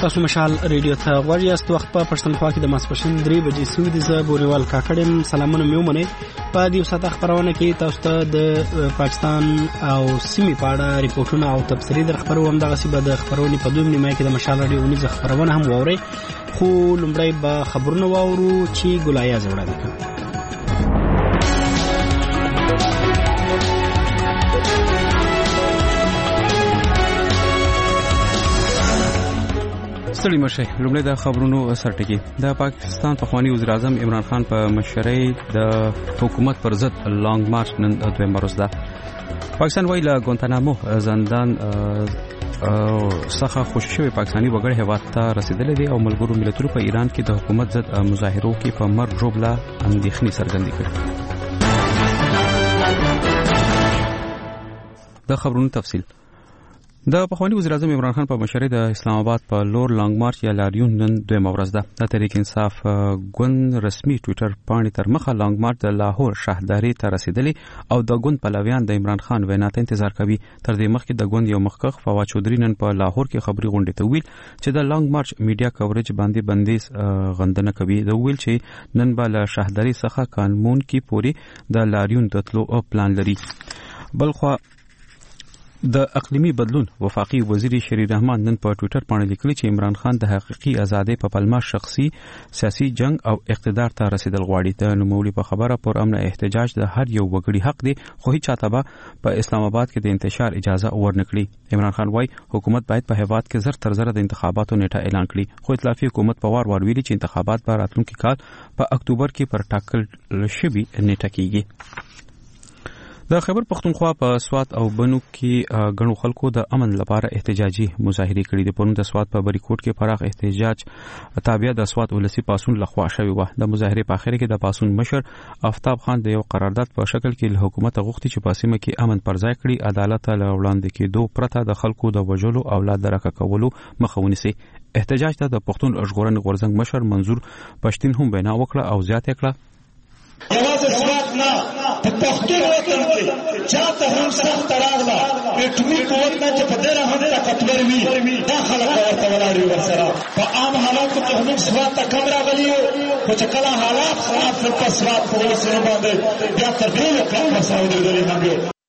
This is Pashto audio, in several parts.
تاسو مشال ریډیو ته غواړئ است وخت په پښتونخوا کې د ماسپښین 3 بجې سوي د بوريوال کاکړم سلامونه میومنه په دې وساته خبرونه کې تاسو ته د پاکستان او سیمې په اړه ریپورتونه او تبصرې در خبرو هم دغه سی به د خبرونې په دوه نیمه کې د مشال ریډیو نيز خبرونه هم ووري خو لومړی به خبرونه واورو چې ګلایا زوړه ده. سړي مشه لومړی د خبرونو سرټکی د پاکستان پخوانی وزیر اعظم عمران خان په مشرۍ د حکومت پر ضد لانګ مارچ نن دویم ورځ ده. پاکستان وایي له ګوانتانامو زندان څخه خوشي شوی پاکستاني وګړي هیواد ته رسیدلي دي او ملګرو ملتونو په ایران کې د حکومت ضد مظاهرو کې په مرګ ژوبله اندېښنې څرګندې کړې. د خبرونو تفصیل د پخوانی وزیر اعظم عمران خان په مشرۍ د اسلام آباد په لور لانګ مارچ یا لاریون نن دویم ورځ ده. د تحریک انصاف ګوند رسمي ټوئیټر باندې تر مخه لانګ مارچ د لاهور شهرداري ته رسیدلی او د ګوند پلویان د عمران خان وینا ته انتظار کوي. تر دې مخکې د ګوند یو مخکخ فواد چودري نن په لاهور کې خبري غونډه ته ویل چې د لانګ مارچ میډیا کوریج باندې بندیز غندنه کوي. د ویل چې نن به له شهرداري څخه قانون کې پوری د لاریون دتلو پلان لري. بلخوا د اقلیمی بدلون وفاقي وزیر شری رحمان نن په ټوئیټر باندې لیکلي چې عمران خان د حقيقي ازادۍ په پلمه شخصي سیاسي جنگ او اقتدار ته رسیدل غواړي. د نوموړي په خبره پر امن احتجاج د هر یو وګړي حق دی خو هیڅ چاته به په اسلام آباد کې د انتشار اجازه ورنکړي. عمران خان وايي حکومت باید په هیواد کې زر تر زر د انتخاباتو نیټه اعلان کړي خو ائتلافي حکومت په وار ویلي چې انتخابات به راتلونکي کال په اکتوبر کې پر ټاکل شوی نیټه کیږي. د خیبر پختونخوا په سوات او بنو کې غنو خلکو د امن لپاره احتجاجي مظاهره کړې دي. پرون د سوات په بریکوټ کې پراخ احتجاج تابع د سوات ولسی پاسون لخوا شوی و. د مظاهره په اخر کې د پاسون مشر آفتاب خان د یو قرارداد په شکل کې له حکومت غوښتي چې پاسمه کې امن پر ځای کړي عدالت له وړاندې کېدو پرته د خلکو د وژلو او اولاد درکه کولو مخه ونیسي. احتجاج ته د پښتون ژغورنې غورځنګ مشر منظور پښتين هم وینا وکړه او زیاته کړه یوازې سوات نه په پښتون وطن کې چاته هم سخت راغله اټومي قوت نه چې په دغه هم طاقتور وي دا خلک ورته ولاړ ورسره په عام حالاتو کې هم سوات ته کم راغلي خو چې کله حالات خراب شول په سوات په وسره باندې بیا تر دې کم مساوي دي هم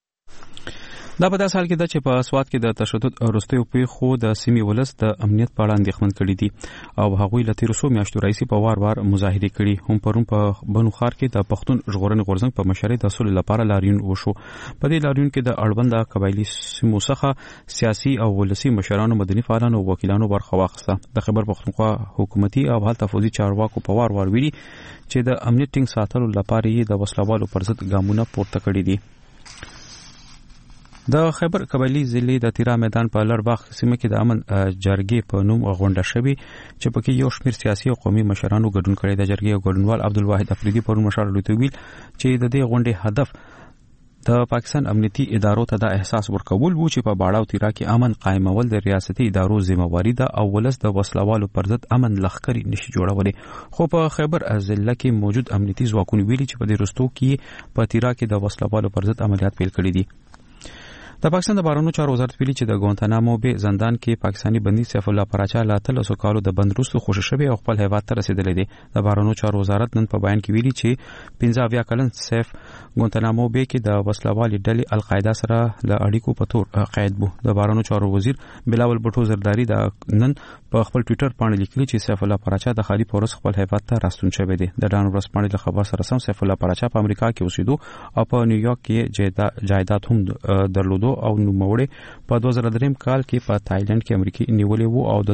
دا په داس حال کې ده چې په سوات کې د تشدد وروستیو پیښو د سیمې ولس د امنیت په اړه اندېښمن کړي دي او هغوی له تیر څو میاشتو راځي په وار مظاهره کړي. هم پرون په بنو خار کې د پښتون ژغورنې غورځنګ په مشرۍ د اصول لپاره لاریون وشو. په دې لاریون کې د اړوند قبایلی سیمو څخه سیاسي او ولسی مشرانو مدني فعالانو او وکیلانو برخه واخیسته. د خیبر پختونخوا حکومتي او حالت تفوزي چارواکو په وار ویلي چې د امنیت ټینګ ساتلو لپاره یې د وسلوالو پر ضد ګامونه پورته کړي دي. د خیبر قبایلی ضلع د تیرا میدان په لړباغ سیمه کې د امن جرګې په نوم غونډه شوې چې پکې یو شمېر سیاسي او قومي مشرانو ګډون کړی. د جرګې ګډونوال عبدالواحد افریدي پرون مشر لوی ویل چې د دې غونډې هدف د پاکستان امنیتي ادارو ته د احساس ورکول وو چې په باړه او تیرا کې امن قائمول د ریاستي ادارو ذمہواری ده او ولس د وسلوالو پر ضد امن لخکري نشي جوړولې. خو په خیبر ضلع کې موجود امنیتي ځواکونه ویلي چې په دې رستو کې په تیرا کې د وسلوالو پر ضد عملیات پیل کړي دي. د پاکستان د بهرنیو چارو وزارت ویلي چې د ګوانتانامو به زندان کې پاکستاني بندي سیف الله پراچا له 13 کالو د بند وروسته خوشی شوی او خپل هیواد ته رسیدلی دی. د بهرنیو چارو وزارت نن په بیان کې ویلي چې 15 کلن سیف ګوانتانامو به کې د وسلوالي ډلې القاعده سره له اړیکو په تور قید وو. د بهرنیو چارو وزیر بلاول بټو زرداری د نن په خپل ټوئیټر باندې لیکلي چې سیف الله پراچا د خالي پورس خپل هیواد ته راستون شوی دی. د ډان ورځ باندې خبر سره سم سیف الله پراچا په امریکا کې اوسېدو او په نیویارک کې جایداد هم درلودو او نوموړی په 2003 کال کې په تایلند کې امریکای نیولې وو او د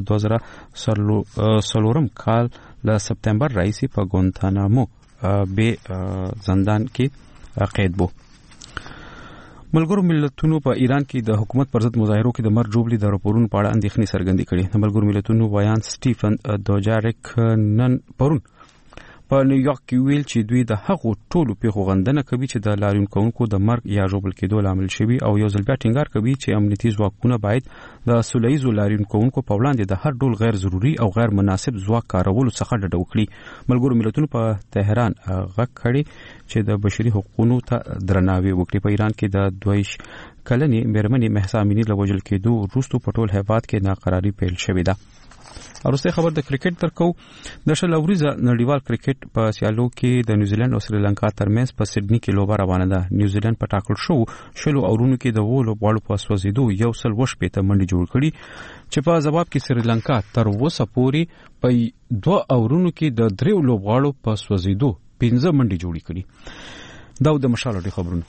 2014 کال له سپتمبر راځي په ګوانتانامو به زندان کې قید وو. ملګرو ملتونو په ایران کې د حکومت پر ضد مظاهرو کې د مرګ جوړې د راپورونو په اړه اندېښنې څرګندې کړې. ملګرو ملتونو ویان سټیفن دوجاریک نن پرون په نیویارک کې ویل چې دوی د هغو ټولو پیښو غندنه کوي چې د لاریون کوونکو د مرګ یا ژوبل کېدو لامل شوي او یو ځل بیا ټینګار کوي چې امنیتي ځواکونه باید د سولهییزو لاریون کوونکو په وړاندې د هر ډول غیر ضروري او غیر مناسب ځواک کارولو څخه ډډه وکړي. ملګرو ملتونو په تهران غږ کړی چې د بشري حقوقو ته درناوی وکړي. په ایران کې د 22 کلنې مېرمنې مهسا امینی له وژل کېدو وروسته په ټول هیواد کې ناقراری پیل شوې ده. ورسته خبر د کرکټ ترکو د شل اوریزه نړیوال کرکټ په سیالو کې د نیوزیلند او سریلانکا ترمنځ په سیدنی کې لوبه روانه ده. نیوزیلند په ټاکل شو شلو اورونو کې د وولو بوالو په سوځیدو یو سل وشپې ته منډي جوړ کړي چې په جواب کې سریلانکا تر اوسه پورې په 2 اورونو کې د 3 لوبغاړو په سوځیدو 15 منډي جوړې کړي. دا د مشال ډي خبرونه.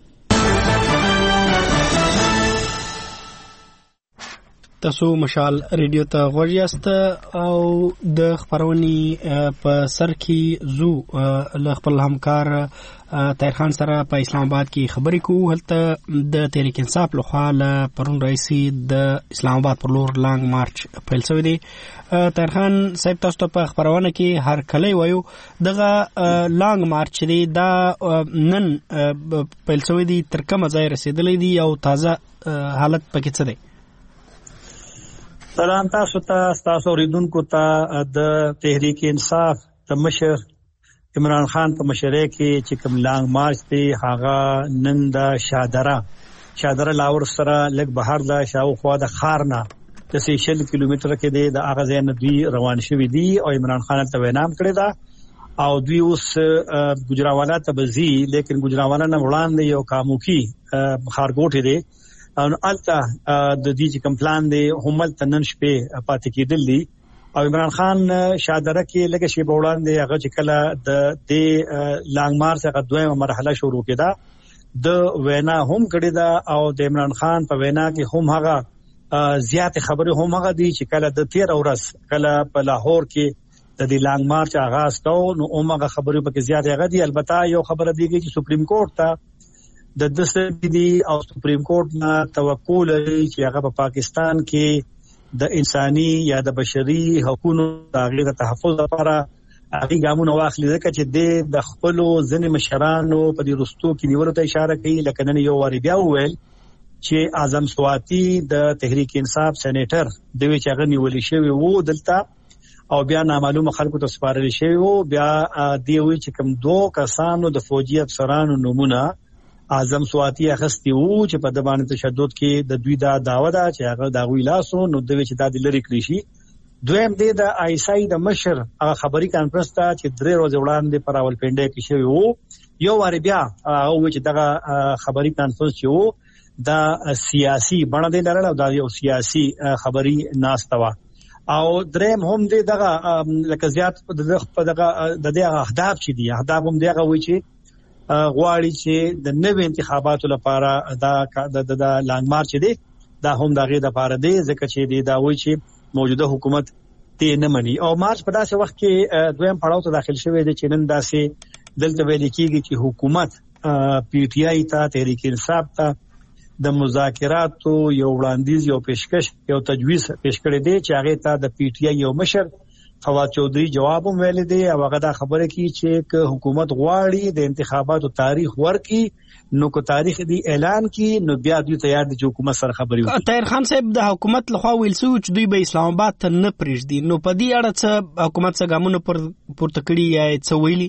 تاسو مشال ریډیو ته غوږ یاست او د خبرونې په سر کې زو له خپل همکار طاهر خان سره په اسلام آباد کې خبرې کوو. هلته د تحریک انصاف لخوا له پرون رئیسي د اسلام آباد پر لور لانګ مارچ پیل شوی دی. طاهر خان صاحب تاسو ته په خبرونه کې هر کله وایو دغه لانګ مارچ دی دا نن پیل شوی دی تر کومه ځای رسیدلی دی او تازه حالت پکې څه دی؟ سلام تاسو اوریدونکو ته د تحریک انصاف د مشر عمران خان په مشرۍ کې چې کوم لانګ مارچ دی هغه نن د شادره لاور سره لږ بهر د شاوخوا د خارنه د 60 کیلومتر کې دی د هغه ځای نه دوی روان شوي دي او عمران خان ته وینام کړی دا او دوی اوس ګجراوالا ته بزي لیکن ګجراوالا نه وړاندې یو کاموکی خارګوټ دی او الته د دې چې کوم پلان دی همل تنن شپه پاتې کېدل دي او عمران خان شادره کې لګه شی بوړان دی هغه چې کله د دې لانګ مارچ هغه دویمه مرحله شروع کړه د وینا هم کړی دا او د عمران خان په وینا کې هم هغه زیات خبره هم هغه دي چې کله د 13 ورځ کله په لاهور کې د دې لانګ مارچ آغاز کو نو هغه خبره په کې زیات هغه دي. البته یو خبره دی چې سپریم کورټ ته د دسته دي او سپریم کورټ نه توقع لري چې هغه په پاکستان کې د انساني یا د بشري حقوقو د تحفظ لپاره هغه ګامونه واخلي ځکه چې د خپل ځنې مشرانو په دې رستو کې نیولو ته اشاره کوي. لکه نن یو واری بیا وویل چې اعظم سواتی د تحریک انصاف سېنیټر د وی چې هغه نیول شوی وو دلته او بیا نامعلومه خلکو ته سپارل شوی وو. بیا دی وی چې کوم 2 کسانو د فوجي افسرانو نمونه اعظم سواتی اخستی وو چې په د باندې تشدد کې د دوی دا داوا ده چې هغه دا وی لاسو نو د وی چې دا د لری کړی شي. دویم دی د آیسای د مشر هغه خبري کانفرنس ته چې 3 ورځې وړاندې پر راولپنډي کې شوی وو یو واری بیا او چې دغه خبري کانفرنس چې وو دا سیاسي بڼه دی لرل او دا یو سیاسي خبري ناستوا او دریم هم دی دغه لکه زیات په دغه د اهداف چې دي اهداف هم دغه وی چې غواړي چې د نوې انتخاباتو لپاره دا د لانګ مارچ دی دا هم دغه د لپاره دی ځکه چې دا وایي چې موجوده حکومت ته نه مني او مارچ په داسې وخت کې دویم پړاو ته داخل شوی دی چې نن داسې دلته ویل کېږي چې حکومت پی ټی آی ته تحریک انصاف ته د مذاکراتو یو وړاندیز یو پیشکش یو تجویز پیش کړی دی چې هغه ته د پی ټی آی یو مشر فواد چودھری جواب هم ویل دی او هغه دا خبره کی چې حکومت غواړي د انتخاباتو تاریخ ورکي نو کو تاریخ دی اعلان کی نو بیا دوی تیار دي چې حکومت سره خبري وکړي. طاهر خان صاحب د حکومت لخوا ویل شو چې دوی به اسلام آباد ته نه پریږدي نو په دې اړه څه حکومت څه ګامونه پورته کړي یا څه ویلي؟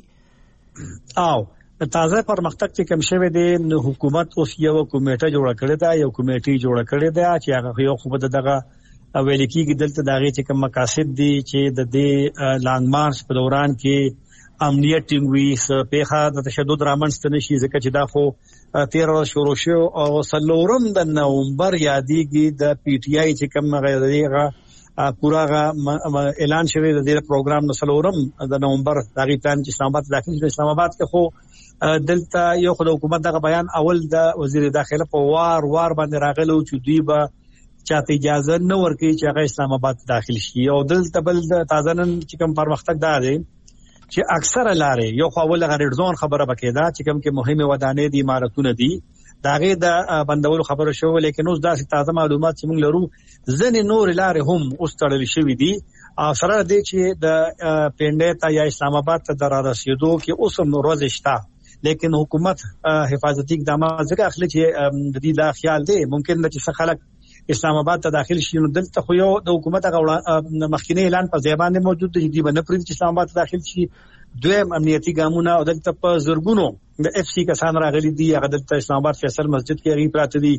او تازه پرمختګ چې کوم شوی دی نو حکومت اوس یو کمیټه جوړه کړې ده یو کمیټي جوړه کړې ده چې هغه یو خو دغه ویل کېږي دلته دغه چې کوم مقاصد دي چې د دې لانګ مارچ په دوران کې امنیت ټینګوي پیخه د تشدد رامنځته نشي ځکه چې دا خو 13 شروع شو او سلورم د نومبر یادېږي د پی ټی آی چې کوم غیرغه پوراغه اعلان شوی د دې پروګرام نو سلورم د نومبر دغه پلان چې اسلام آباد داخل شو. اسلام آباد کې خو دلته یو خو د حکومت دغه بیان اول د وزیر داخله په وار باندې راغلو چې دوی به چاته اجازه نه ورکړي چې هغه اسلام آباد داخل شي او دلته بل تازه نن چې کوم پرمختګ دی چې اکثره لارې یو خو اول غریډ زون خبره بکیدا چې کوم کې مهمه ودانې دي عمارتونه دي داغه د بندولو خبره شو لیکن اوس داسې تازه معلومات چې موږ لرو ځنې نور لارې هم اوس تړل شوې دي او سره دې چې د پنډه ته یا اسلام آباد ته در رسیدو کې اوس هم روز شته لیکن حکومت حفاظتي اقدامات ځکه اخلي چې د دې دا خیال دی ممکن چې خلک اسلام آباد ته داخل شي نو دلته خو یو د حکومت هغه مخکینی اعلان په ځای باندې موجود دی چې باندې پرې چې اسلام آباد ته داخل شي دویم امنیتي ګامونه او دلته په زرګونو د اف سی کسان راغلي دي هغه دلته اسلام آباد فیصل مسجد کې غي پراته دي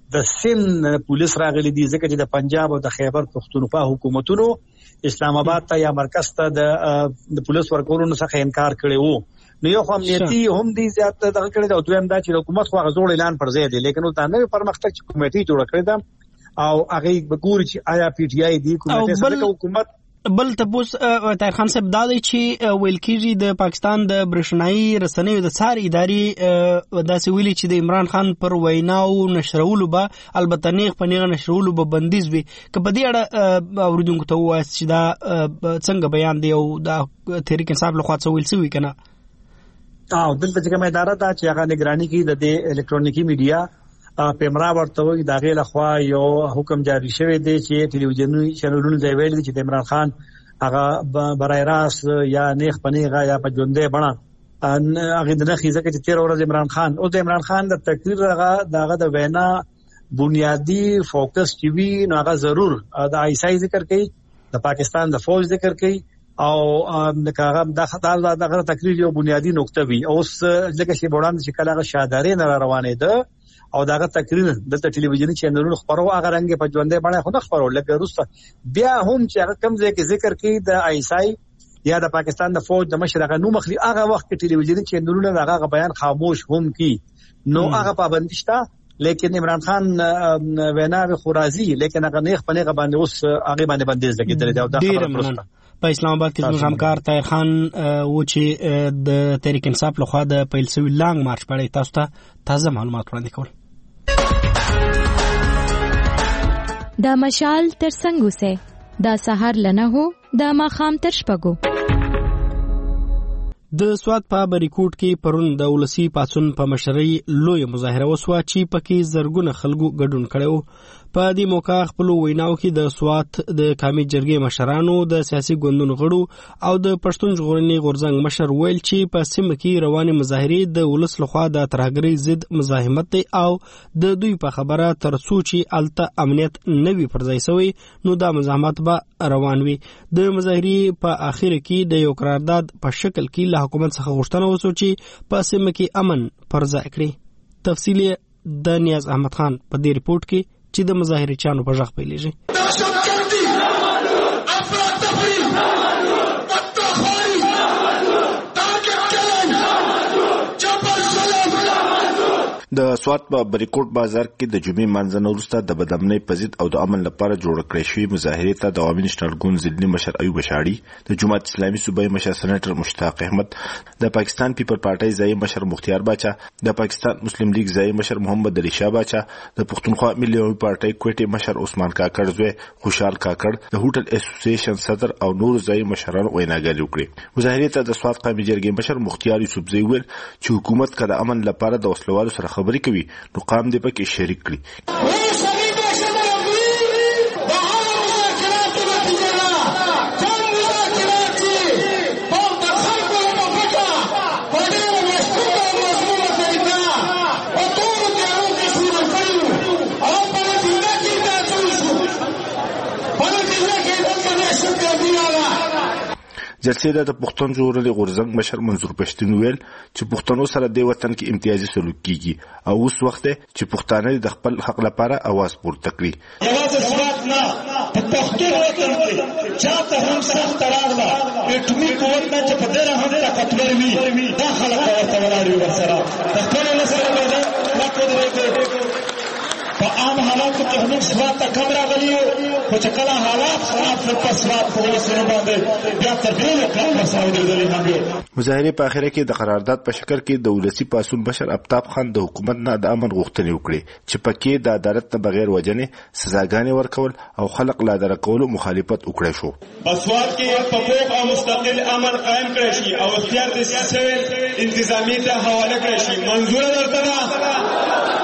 د سند پولیس راغلي دي ځکه چې د پنجاب او د خیبر پختونخوا حکومتونو اسلام آباد ته یا مرکز ته د پولیس ورکولو څخه انکار کړی وو. نو یو خو امنیتي هم دي زیات دغه کړی دا، دویم دا چې حکومت خو غوړ اعلان پر ځای دی، لیکن دا نوې پرمختګ چې کمیټې جوړ کړې ده او هغه وګوري چې آیا پی ټی آی دی کمیټې سره حکومت بل تاسو طاهر خان صاحب دا دی چې ویل کېږي د پاکستان د برېښنایي رسنیو د څار ادارې داسې ویلي چې د عمران خان پر ویناو نشرولو به البته نیغ په نیغه نشرولو به بندیز وي. که په دې اړه اوریدونکو ته ووایاست چې دا څنګه بیان دی او دا تحریک انصاف لخوا څه ویل شوي که نه؟ دلته چې کومه اداره ده چې هغه نگراني کوي د الکترونیکی میډیا پیمرا ورته وي دا غیله خوا یو حکم جاری شوی دی چې ټلویزیوني چینلونو ځای ویل دي چې د عمران خان هغه برای راست یا نیغ پنیغه یا په ژوندې بڼه هغه د نخې ځکه چې 13 ورځې عمران خان او د عمران خان د تقریر دغه د وینا بنیادی فوکس چې وی نو هغه ضرور د آیسای ذکر کوي، د پاکستان د فوج ذکر کوي او دغه دغه تقریر یو بنیادی نقطه وی. اوس لکه چې وړاندې چې کله هغه شادارې نه روانې ده او داغه تقریر د ټلویزیونی چینلونو خبرو هغه رنګ په ژوندې باندې خو نه خبرو لکه روسه بیا هم چې هغه کم ځای کې ذکر کوي د آیسای یا د پاکستان د فوج د مشر هغه نو مخلي هغه وخت کې ټلویزیونی چینلونو هغه بیان خاموش هم کی نو هغه پابندی شته، لیکن عمران خان وینا خورازی لیکن هغه نیغ په نیغه باندې اوس هغه باندې بندیز لګیدل دی او دا خبره په اسلام آباد کې زموږ همکار طاهر خان و چې د تحریک انصاف لخوا د پیل شوي لانګ مارچ په اړه تاسو ته تازه معلومات وړاندې کول. دا مشال تر څنګه سه دا سحر لنه هو دا ماخام تر شپږو. د سوات په بریکوټ کې پرون د ولسی پاڅون په مشرۍ لوی مظاهره وسوه چې پکې زرګونه خلکو ګډون کړو. په دې موقع خپل ویناو کې د سوات د قومي جرګې مشرانو د سیاسي ګوندونو غړو او د پښتون ژغورنې غورځنګ مشر ویل چې په سیمه کې روانې مظاهرې د ولس لخوا د ترهګرۍ ضد مزاحمت دی او د دوی په خبره تر څو چې الته امنیت نوي پر ځای شوی نو دا مزاحمت به روان وي. د مظاهرې په اخر کې د یو قرارداد په شکل کې له حکومت څخه غوښتنه وشوه چې په سیمه کې امن پر ځای کړي. تفصیل د نیاز احمد خان په دې ریپورت کې چې د مظاهره چانو په ژغ پیلېږي. د سوات په بریکوټ بازار کې د جمعې منځنه وروسته د بدامنۍ په ضد او د امن لپاره جوړ کړې شوې مظاهرې ته د عوامي نېشنل ګوند ضلعي مشر ایوب اشعري، د جماعت اسلامي صوبایي مشر سېنیټر مشتاق احمد، د پاکستان پیپل پارټۍ ځایي مشر مختیار باچا، د پاکستان مسلم لیگ ځایي مشر محمد علي شاه باچا، د پښتونخوا ملي عوامي پارټۍ کوټې مشر عثمان کاکړ زوی خوشحال کاکړ، د هوټل اسوسییشن صدر او نور ځایي مشرانو ویناګانې وکړې. مظاهرې ته د سوات قومي جرګې مشر مختیار یوسفزی ویل چې حکومت که د امن لپاره د وسلوالو سره خبرې کوي نو قام دې پکې شریک کړي. جلسې د پښتون ژغورنې غورځنګ مشر منظور پښتون ویل چې پښتنو سره د وطن کې امتیازي سلوک کیږي او اوس وخت دی چې پښتانه د خپل حق لپاره आवाज پورته کړي. یوازې سوات نه په پښتون وطن کې چاته هم سخت راغله اټومي قوت نه چې په دې هم طاقتور وي دا خلک ورته ولاړ وي ورسره د خپل سره باندې راکړي. په عام حالاتو کې هم سوات ته کم راغلي خو چې کله حالات خراب شول په سوات په ولسونو باندې بیا تر ډېره کم مساوي درېدلې هم. مظاهرې په اخره کې د قرارداد په شکل کې د ولسي پاڅون مشر آفتاب خان د حکومت نه د امن غوښتنې وکړې چې پکې د عدالت نه بغیر وجنې سزاګانې ورکول او خلق لا درکولو مخالفت وکړی شو. په سوات کې په پوخ او مستقل امن قائم کړی شي او اختیار د سیاسي انتظامی ته حواله کړی شي. منظور درته ده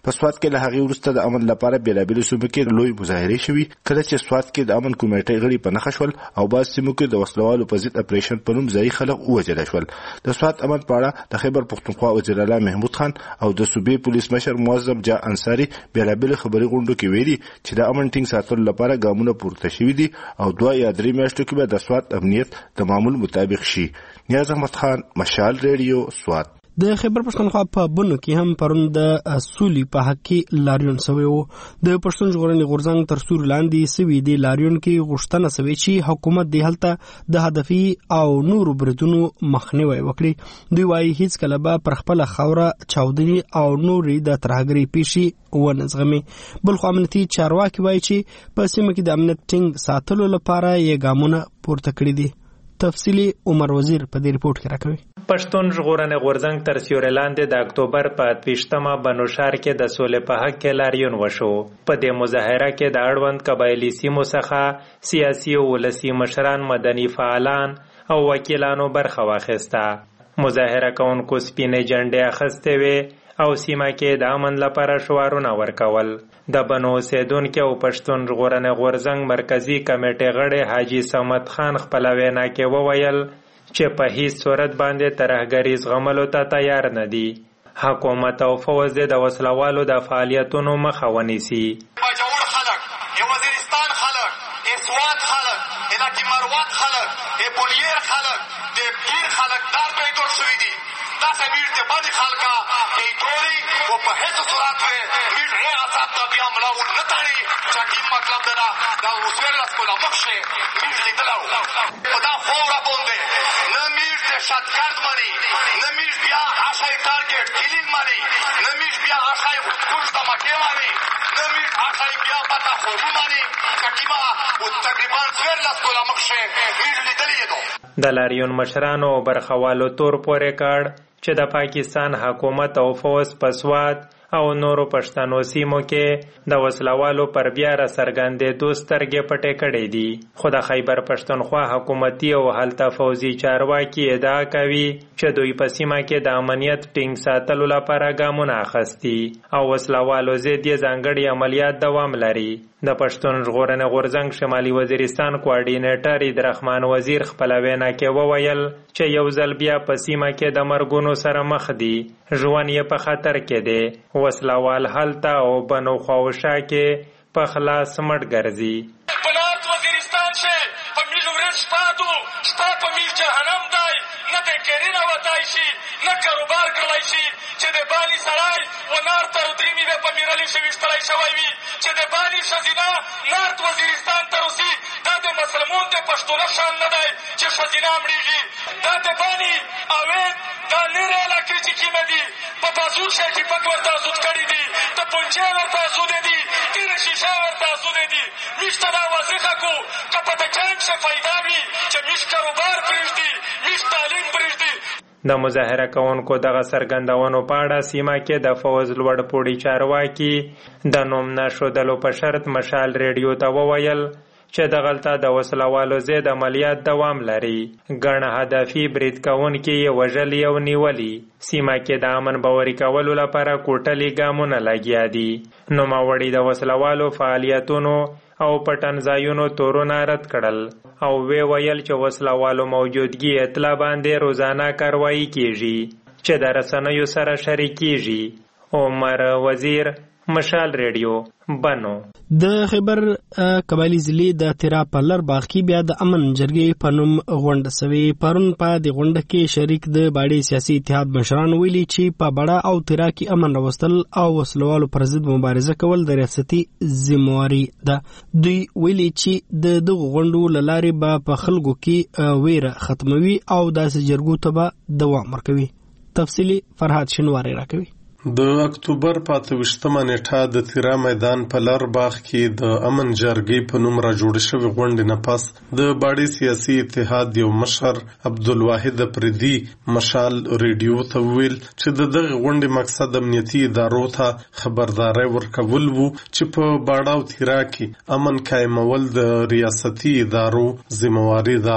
په سوات کې له هغې وروسته د امن لپاره بېلابېلو سیمو کې لوی مظاهرې شوي کله چې سوات کې د امن کمیټې غړي په نښه شول او بعض سیمو کې د وسلوالو په ضد اپریشن په نوم ځایي خلک ووژل شول. د سوات امن په اړه د خیبر پښتونخوا وزیر اعلی محمود خان او د صوبې پولیس مشر معظم جا انصاري بېلابېلو خبري غونډو کې ویلي چې د امن ټینګ ساتلو لپاره ګامونه پورته شوي دي او 2 یا 3 میاشتو کې به د سوات امنیت د معمول مطابق شي. نیاز احمد خان، مشال ریډیو، سوات. د خیبر پښتونخوا په بنو کې هم پرون د سولې په حق کې لاریون شوی و. د پښتون ژغورنې غورځنګ تر سوري لاندې سوي د لاریون کې غوښتنه شوې چې حکومت د هلته د هدفي او نورو بریدونو مخنیوي وکړي. دوی وايي هیڅ کله به پر خپل خوره چاودني او نورې د ترهګرۍ پیښې ونه زغمي. بل خو امنیتي چارواکي وايي چې په سیمه کې د امنیت ټینګ ساتلو لپاره یې ګامونه پورته کړي دي. تفصیلی عمر وزیر په دې ریپورت کې راکوي. پښتون ژغورنې غورځنګ تر سیوري لاندې د اکتوبر په 28مه بنو شهر کې د سولې په حق کې لاریون وشو. په دې مظاهره کې د اړوند قبایلي سیمو څخه سیاسي او ولسي مشران، مدني فعالان او وکیلانو برخه واخیسته. مظاهره کوونکو سپینې جنډې اخیستې وې او سیمه کې د امن لپاره شعارونه ورکول. د بنو اوسیدونکو او پښتون ژغورنې غورځنګ مرکزی کمیټې غړی حاجي صمد خان خپل وینا کې وویل چې په هیڅ صورت باندې ترهګري زغملو ته تیار نه دي. حکومت او فوج د وسلوالو د فعالیتونو مخه ونیسي. باجوړ خلک، وزیرستان خلک، سوات خلک، علاقې مروت خلک، بولیر خلک، د پیر خلک دار به جوړ شوي دي. دا سمیر ته باندې خلکا ای ټولي او په هیڅ صورت میر نه آزاد د بیا ملاو نه تړي چې مطلب دا دا وسویل لاس کوله مخشه میر لیدلو دا فورا باندې نه میر ته شاتګارد مانی نه میر بیا آشای ټارګټ کلین مانی نه میر بیا آشای کوښ د مکه مانی نه میر آشای بیا پتا خو مانی کټیما او تقریبا وسویل لاس کوله مخشه میر لیدلې دو. د لاریون مشرانو برخوالو تور پورې کړ چې د پاکستان حکومت او فوج په سوات او نورو پښتنو سیمو کې د وسلوالو پر بیا را څرګندېدو سترګې پټې کړې دي. خو د خیبر پښتونخوا حکومتي او هلته فوزي چارواکي ادعا کوي چې دوی په سیمه کې د امنیت ټینګ ساتلو لپاره ګامونه اخیستي او وسلوالو ضد یې ځانګړي عملیات دوام لري. د پښتون ژغورنې غورځنګ شمالي وزیرستان کوارډینیټر عیدرحمان وزیر خپل وینا کې وویل چې یو ځل بیا په سیمه کې د مرګونو سره مخ دي. ژوند یې په خطر کې دی. وسلوال هلته او بنو خواوشا کې په خلاص مټ ګرځي. په نارت وزیرستان چې په میل ورځ شپاتو شپه په میل جهنم دی نه د کرینه وتای شي نه کاروبار کړلی شي چې د بانی سړی و نارت تر درېمې به په میرلي شي ویشتلی شوی وي چې د بانی ښځینه نارت وزیرستان ته روسي دا د مسلمون د پښتونه شان نه دی چې ښځینه مړېږي. دا د بانی اوید دا لرې علاقې چې کومه دي په بازود شی ټیپک ورته ازود کړي دي د پنجې ورته ازودې دي ډېره شیشه ورته ازودې دي. موږ ته دا واضحه کړو که په د جنګ ښه فایده وي چې موږ کاروبار پرېږدي موږ تعلیم پرېږدي. د مظاهره کوونکو دغه څرګندونو په اړه سیمه کې د فوز لوړ پوړي چارواکي د نوم نه ښودلو په شرط مشال ریډیو ته وویل چې دغلته د وسلوالو ضد عملیات دوام لري. ګڼ هدفي برید کوونکي یې وژلي او نیولي. سیمه کې د امن باوري کولو لپاره کوټلي ګامونه لګیا دي. نوموړي د وسلوالو فعالیتونو او پټن ځایونو تورونه رد کړل او وی ویل چې وسلوالو موجودګي اطلاع باندې روزانه کاروایی کیږي چې د رسنیو سره شریکیږي. عمر وزیر، مشال ریډیو، بنو. د خیبر قبایلی ضلع د تیرا پلر باغ کې بیا د امن جرګې په نوم غونډه سوي. پرون په دې غونډه کې شریک د باډي سیاسي اتحاد مشران ویلي چې په بڑا او تیرا کې امن راوستل او وسلوالو پر ضد مبارزه کول د ریاستي ذمہواری ده. دوی ویلي چې د دغه غونډو له لارې به په خلکو کې ویره ختموي او داسې جرګو ته به دوام ورکوي. تفصیلی فرهاد شنواری راکوي. د اکتوبر په 28مه نیټه د تیرا میدان په لر باغ کې د امن جرګې په نوم را جوړ شوی غونډې نه پس د باډي سیاسي اتحاد یو مشر عبدالواحد پردي مشال ریډیو ته ویل چې دغه غونډې مقصد امنیتي ادارو ته خبرداري ورکول وو چې په باډا او تیرا کې امن قائمول د ریاستي ادارو ذمہواری ده.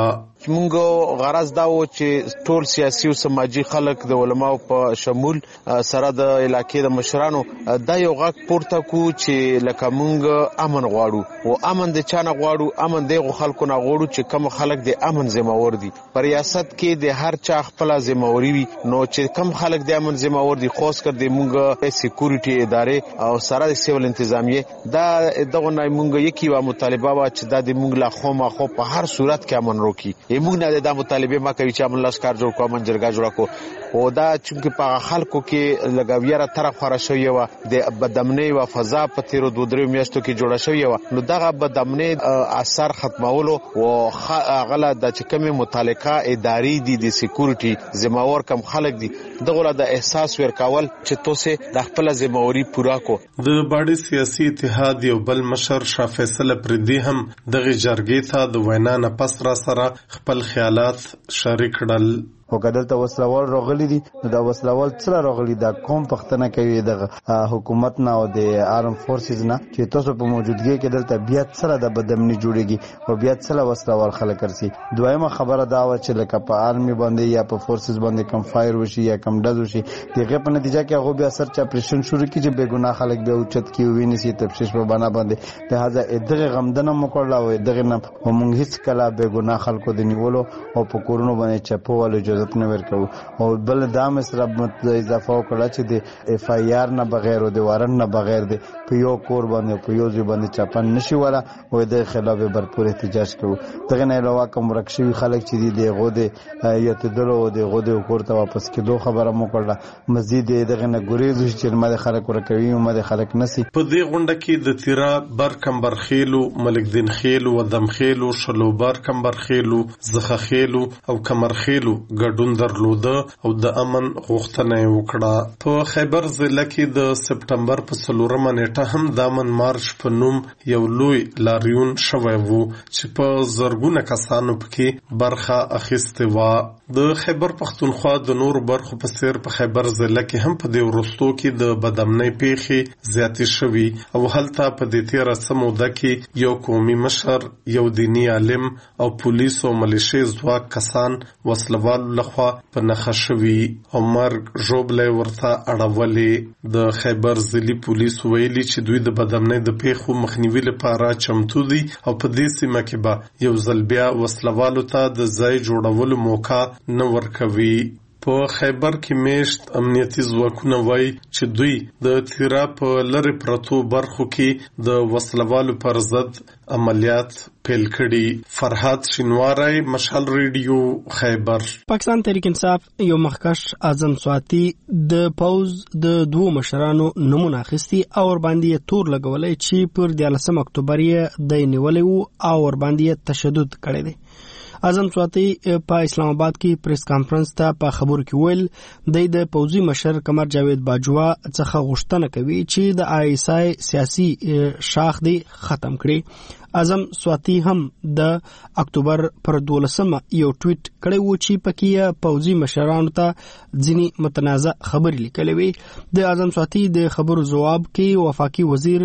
موږ غرض دا و چې ټول سیاسي او سماجی خلک د علماو په شمول سره د علاقې د مشرانو دا یو غږ پورته کو چې لکه موږ امن غواړو او امن د چانه غواړو امن دغه خلکو نه غواړو چې کوم خلک د امن ذمہور دي پر ریاست کې د هر چا خپل ذمہوري وي نو چې کوم خلک د امن ذمہور دي خاص کر د موږ سکیورټي ادارې او سره د سیول انتظامیه دا دغه نه موږ یکی و مطالبه وا چې د موږ لا خو په هر صورت کې امن روکي موږ نه د مطالبه ما کوي چې امن لشکار جوړ کوو امن جرګه جوړ کوو او دا چې په خلکو کې لګاویره طرف خره شوی و د بدامنۍ او فضا په تیر 2-3 میاشتو کې جوړه شوی و نو دغه بدامنۍ اثر ختمولو او غلا د چکمه متعلقه ادارې دي د سکیورټي ذمہور کم خلک دي دغه د احساس ورکول چې توسه د خپل ذمہوري پورا کو د باډي سیاسي اتحاد یو بل مشر شاه فیصل پردي هم دغه جرګې ته د وینا نه پس را سره خپل خیالات شریک کړل او کدلته وسلوال راغلي دي دا وسلوال څه راغلي دا کوم پښتنه کوي د حکومت نه او د آرم فورسز نه چې تاسو په موجودګي کې دلته بیا سره د بدامنۍ جوړيږي او بیا سره وسلوال خلک کرسي دویمه خبره دا و چې لکه په آرمي باندې یا په فورسز باندې کم فایر وشي یا کم ډز وشي دغه په نتیجه کې هغه بیا سرچ اپریشن شروع کیږي چې بېګناه خلک به اوچت کی ویني سي تفتیش په بنا باندې لہذا دغه غمدنه مکړه او دغه نه موږ هیڅ کله بېګناه خلکو د نیولو او په کورونو باندې چپول اجازه نه ورکو او بل دا مسره اضافه وکړه چې د اف آی آر نه بغیر او د وارن نه بغیر د په یو کور باندې په یو ځای باندې چاپن نشي ولا او د خلاف بھرپور احتجاج کوي دغه نه علاوه کوم رکشوي خلک چې دی غوډه یتدلو او د غوډه کورته واپس کېدو خبره مو کړه مزید دغه نه ګریز چې مده خلک ورکوي او مده خلک نسی په دې غونډه کې د تیرا برکمبر خېلو ملک دین خېلو ودم خېلو شلوبر کمبر خېلو زخه خېلو او کمر خېلو ګډون درلوده او د امن غوښتنه وکړه په خیبر ضلع کې د سپټمبر په 4 نیټه هم د امن مارچ په نوم یو لوی لاریون شوی وو چې په زرګونه کسانو پکې برخه اخیسته و د خیبر پختونخوا د نور برخو په سیر په خیبر ضلع کې هم په دې ورستو کې د بدامنۍ پیښې زیاتې شوي او هلته په دې تیر سموده کې یو قومي مشر یو دینی عالم او پولیس او ملیشي ځواک کسان وسلوال لخوا په نخښه شوي او مرګ ژوبلې ورته اړولې د خیبر ضلعي پولیس ویلي چې دوی د بدامنۍ د پیښو مخنیوي لپاره چمتو دي او په دې سیمه کې به یو ځل بیا وسلوالو ته د ځای جوړولو موقع نه ورکوي په خیبر کې میشت امنیتي ځواکونه وایي چې دوی د تیرا په لری پرتو برخو کې د وسلوالو پر ضد عملیات پیل کړي فرحات شینواری مشعل ریډیو خیبر پاکستان تحریک انصاف یو مخکش اعظم سواتی د پوز د دوه مشرانو نمونه اخیستي او ور باندې تور لګولې چې پر 13 اکتوبر یې د نیولې او ور باندې تشدد کړی دی اعظم سواتی په اسلام آباد کې پریس کانفرنس ته په خبرو کې ویل د پوزي مشر قمر جاوید باجوا څخه غوښتنه کوي چې د آی اس آی سیاسي شاخ دی ختم کړي اعظم سواتی هم د اکتوبر پر 12 یو ټویټ کړی و چې پکې پوزي مشرانو ته ځینی متنازع خبرې لیکلې وي د اعظم سواتی د خبرو جواب کې وفاقي وزیر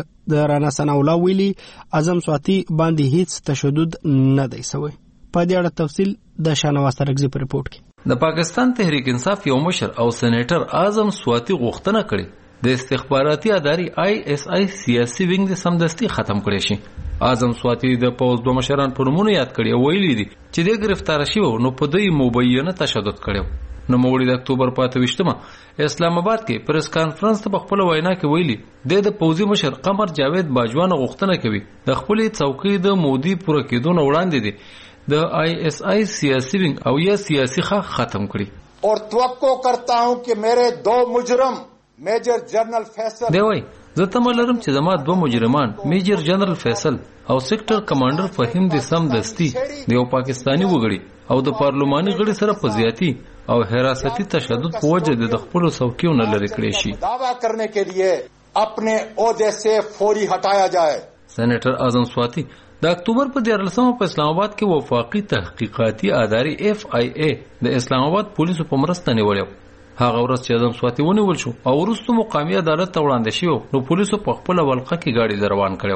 د رانا ثناء الله ویلي اعظم سواتی باندې هیڅ تشدد نه دی شوی په دې اړه تفصیل د شانواز ترغزي په ریپورت کې د پاکستان تحریک انصاف یو مشر او سېنیټر اعظم سواتی غوښتنه کړې د استخباراتي ادارې آی اس آی سیاسي وینګ سمدستي ختم کړي شي اعظم سواتی د پوز دوه مشران په نومونو یاد کړي ویلي دي چې د گرفتار شوی نو په دوی مبینه تشدد کړو نو موړي د اکتوبر په 28 اسلام آباد کې پریس کانفرنس ته خپل وینا کې ویلي د پوزي مشر قمر جاوید باجوا غوښتنه کوي د خپل څوکۍ د مودي پوره کېدو نه وړاندې دي د آئی ایس آئی سیاسی ونگ او یا سیاسی خاک ختم کری اور توقع کرتا ہوں کہ میرے دو مجرم میجر جنرل فیصل دی وای زه تمه لرم چې زما دوه مجرمان میجر جنرال فیصل او سیکټر کمانډر فهیم د سم دستی د یو پاکستانی وګړي او د پارلماني غړي سره په زیاتی او حراستی تشدد په وجه د خپل څوکیو نه لری کړی شي دعوی کرنے کے لیے اپنے عہدے سے فوری ہٹایا جائے سینیټر اعظم سواتی د اکتوبر په 14 په اسلام آباد کې وفاقي تحقیقاتي ادارې اف آی ای د اسلام آباد پولیسو په مرسته نیولې هغه ورځ چې اعظم سواتی ونیول شو او وروسته مقامی عدالت ته وړاندې شو نو پولیسو په خپل ولقه کې گاډي روان کړو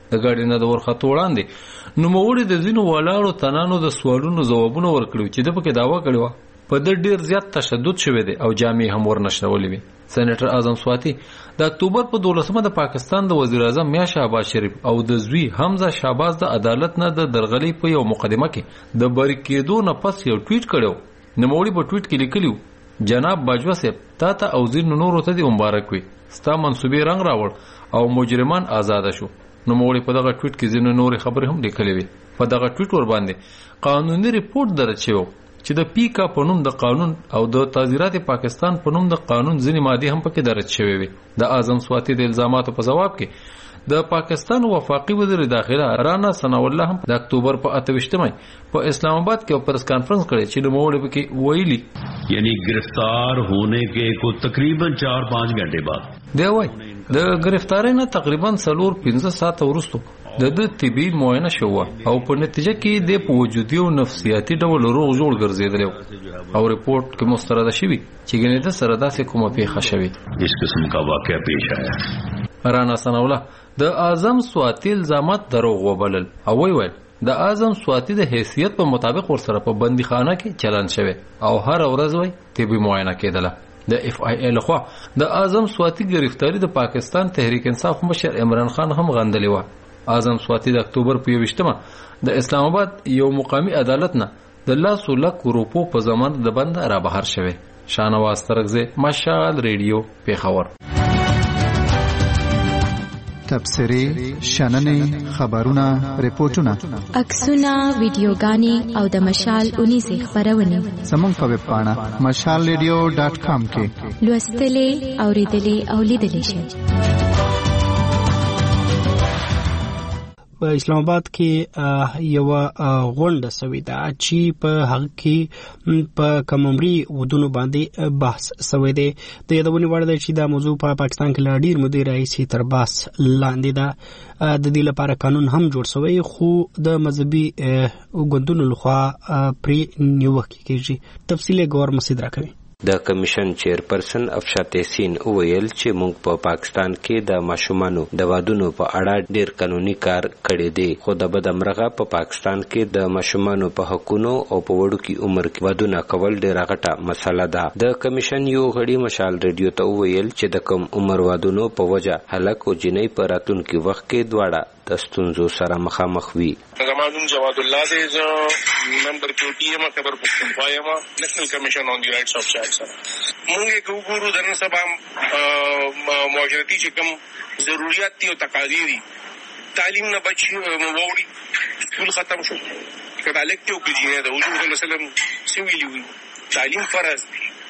د ګاډي نه د ورختو وړاندې نوموړي د ځینو ولاړو تنانو د سوالونو ځوابونه ورکړي چې د پکې دعوا کړې وه په د ډیر زیات تشدد شوی دی او جامې هم ورنشرولې وي. سېنیټر اعظم سواتی د اکتوبر په 12مه د پاکستان د وزیر اعظم میا شهباز شریف او د زوی حمزه شهباز د عدالت نه د درغلي په یو مقدمه کې د بری کېدو نه پس یو ټویټ کړو. نوموړي په ټویټ کې لیکلیو جناب باجوا صاحب تا ته او ځینو نورو ته دې مبارک وي ستا منصوبې رنګ راوړ او مجرمان آزاد شو. نوموړي په دغه ټویټ کې ځینو نورې خبرې هم لیکلې وي. په دغه ټویټ ور باندې قانوني ریپورت درج شوی چې د پیکا په نوم د قانون او د تعزیرات پاکستان په نوم د قانون ځینې مادې هم پکې درج شوی وي. د اعظم سواتی د الزاماتو په جواب کې د پاکستان وفاقي وزیر داخله رانا ثناء الله هم د اکتوبر په 28مه په اسلام آباد کې پریس کانفرنس کړی چې نوموړي پکې ویلي یعنی گرفتار ہونے کے کو تقریباً 4-5 گھنٹے بعد دی وای د گرفتاری نه تقریبا 4-5 ساعت وروسته د طبي معاینه شو او په نتیجه کې د وجودي او نفسیاتي ډول روغ جوړ ګرځیدل او ریپورت کې مسترده شوی چې ګنې د سره داسې کومه پیښه شوی اس قسم کا واقعہ پیش آیا. رانا ثناء الله د اعظم سواتی الزامات دروغ وبلل او ویل د اعظم سواتی د حیثیت په مطابق ورسره په بندیخانه کې چلن شوی او هر ورځ وای طبي معاینه کېدله. د اف آی ال خوا د اعظم سواتی گرفتاری د پاکستان تحریک انصاف مشر عمران خان هم غندلی و. اعظم سواتی د اکتوبر په 28مه د اسلام آباد یو مقامی عدالت نه د 100 لک روپو په ضمانت د بند را بهر شوی. شاهنواز ترکزی مشال ریډیو پیښور. تبصرې شننې خبرونه ریپورتونه عکسونه ویډیوګانې او د مشال 19 خبرونه زموږ په ویب پاڼه mashalradio.com کې لوستلې اوریدلې او لیدلې شئ. په اسلام آباد کې یو غونډه سوي ده چې په هغه کې په کممري ودونو باندې بحث سوي دی. د یادونې وړ ده چې دا موضوع په پاکستان کې لا ډیر مودې راهیسې تر بحث لاندې ده. د دې لپاره قانون هم جوړ سوی خو د مذهبي ګوندونو لخوا پرې نیوکه کیږي. تفصیل ګور مسعود راکوي. د کمیشن چیرپرسن افشات یاسین وویل چې موږ په پاکستان کې د ماشومانو د وادونو په اړه ډیر قانوني کار کړی دی خو د بدمرغه په پاکستان کې د ماشومانو په حقونو او په وړوکي عمر کې وادونه کول ډیره غټه مسله ده. د کمیشن یو غړي مشال ریډیو ته وویل چې د کم عمر وادونو په وجه هلک او جنۍ په راتلونکي وخت کې دواړه د ستونزو سره مخامخ وي. زمانون جواد الله دې ز نمبر 20 ما خبر پښتونخوا یم نیشنل کمیشن آن دی رائټس اف چایلډ سره موږ ګورو درنه سبا معاشرتي چې کوم ضرورت دي او تقاضې دي تعلیم نه بچي ووري سکول ختم شو کله لیکتیو کې جنې د حضور وسلم سویلی تعلیم فرض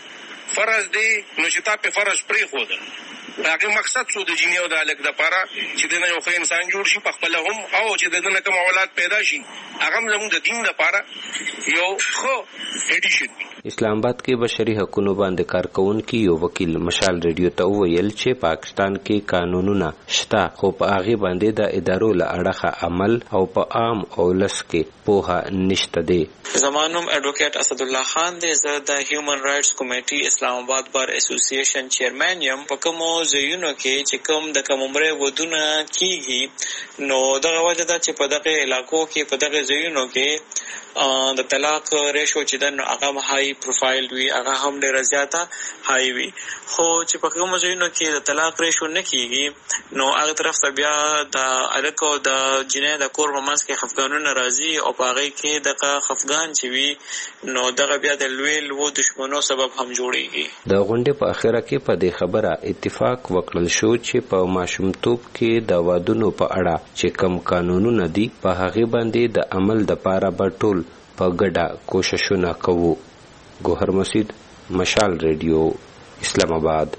دی نو چې تا په فرض پرې خو ده هغه مقصد څه د جنیو د الګ د پاره چې د یو ښه انسان جوړ شي په خپل هم او چې د نه کوم اولاد پیدا شي هغه زموږ د دین لپاره یو خو اډیشن. اسلام آباد کې بشري حقوقو باندې کارکونکي یو وکیل مشال ریډیو ته وویل چې پاکستان کې قانونونه شته خو په هغه باندې د ادارو له اړخه عمل او په عام اولس کې پوهه نشته دی. زمانوم ایڈوکیټ اسد الله خان دی زه د هیومن رائټس کمیټي اسلام آباد بار اسوسییشن چیرمن یم. په کومو ځایونو کې چې کوم د کم عمره ودونه کیږي نو دغه وجه ده چې په دغه علاقو کې په دغه ځایونو کې د طلاق ریشو چې د هغه هاي پروفایل وي هغه هم ډیر زیاته هاي وي خو چې په کوم ځایونو کې د طلاق ریشو نه کیږي نو هغه طرف ته بیا د الکو د جنې د کور په منځ کې خفګانونه راځي او په هغه کې دغه خفګان چې وي نو دغه بیا د لوی دشمنو سبب هم جوړیږي. د غونډې په اخره کې په دې خبره اتفاق وکړل شو چې په ماشومتوب کې د وادونو په اړه چې کم قانونونه دي په هغه باندې د عمل د پاره به ټول په ګډه کوششونه کوو. ګوهر مسعود مشال ریډیو اسلام آباد.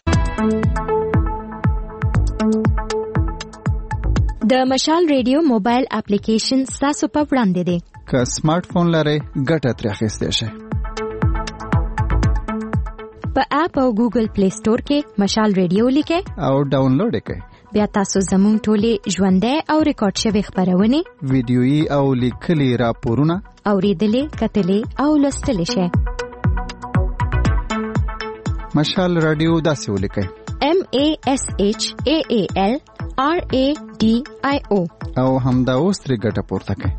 د مشال ریډیو موبایل اپلیکیشن تاسو په وړاندې دی. که سمارټ فون لرئ ګټه ترې اخیستی شئ. په اپ او ګوګل پلی سٹور کې مشال ریډیو لیکئ او ډاونلوډ کړئ. بیا تاسو زموږ ټولې ژوندۍ او ریکارډ شوی خبرونه ویډیويي او لیکلي راپورونه اوریدلې کتلې او لوستلې شئ. مشال رادیو داسې ولیکئ MASHAALRADIO او همدا اوس ترې ګټه پورته کړئ.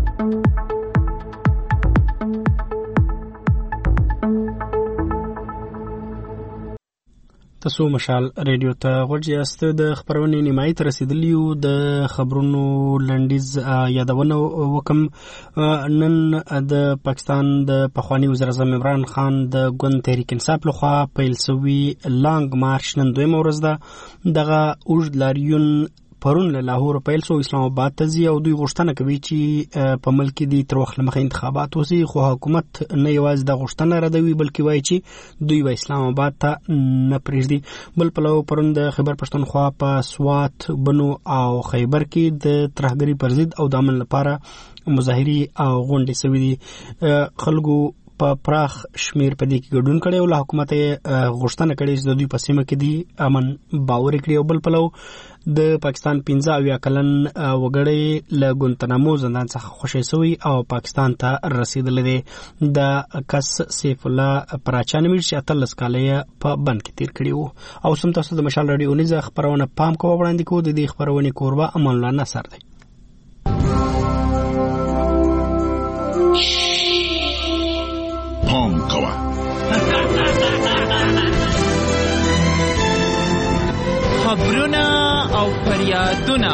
تاسو مشال ریډیو ته غوږ یاست. د خبرونې نیمایي ته رسیدلیو. د خبرونو لنډیز یادونه وکم. نن د پاکستان د پخوانی وزیر اعظم عمران خان د ګوند تحریک انصاف لخوا پیل شوی لانګ مارچ نن دویمه ورځ ده. دغه اوږد لاریون پرون له لاهور پیل شو، اسلام آباد ته ځي او دوی غوښتنه کوي چې په ملک کې د تر وخت مخه انتخابات وشي، خو حکومت نه یوازې د غوښتنه ردوي بلکې وایي چې دوی به اسلام آباد ته نه پرېږدي. بل پلو پرون د خیبر پښتونخوا په سوات، بنو او خیبر کې د ترهګرۍ پر ضد او د امن لپاره مظاهرې او غونډې شوې دي. خلکو په پراخ شمیر په دې کې ګډون کړي او له حکومت غوښتنه کړې چې د دوی په سیمه کې دی امن باور کړي. او بل پلو د پاکستان 15 کلن وګړی له ګونتنامو زندان څخه خوشی شوی او پاکستان ته رسیدلی دی. د کس سیف الله پراچانمیر چې 13 کاله په بند کې تیر کړی وو. او سم تاسو د مشال رادیو نیزه خبرونه پام کوو وړاندې کوو. د دې خبرونې کوربه امان الله نصر دی. پام کوه خبرونه او فریادونه.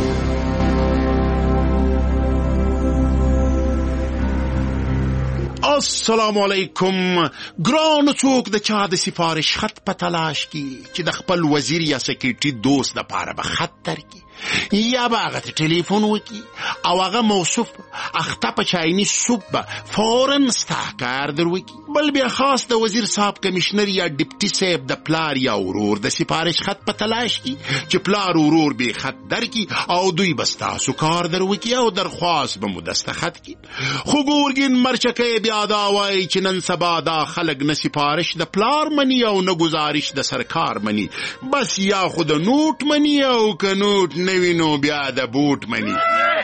السلام علیکم. ګرانو څوک د چا د سفارش خط په تلاش کی چې د خپل وزیر یا سکرټري دوست لپاره به خط درکړي یا به هغه ته ټلیفون وکړي او هغه موصوف اخته په چایني سوپ به فوراً ستا کار در وکړي. بل بیا خاص د وزیر صاحب کمیشنر یا ډپټي صاحب د پلار یا ورور د سفارش خط په تلاش کی چې پلار ورور به خط درکړي او دوی به ستاسو کار در وکړي او درخواست به مو دستخط کړي. خو ګورګین مرچکې بیا دا وایي چې نن سبا دا خلک نه سفارش د پلار مني او نه گزارش د سرکار مني، بس یا خود نوٹ مني او که نوٹ نوی نو بیا د بوٹ مني.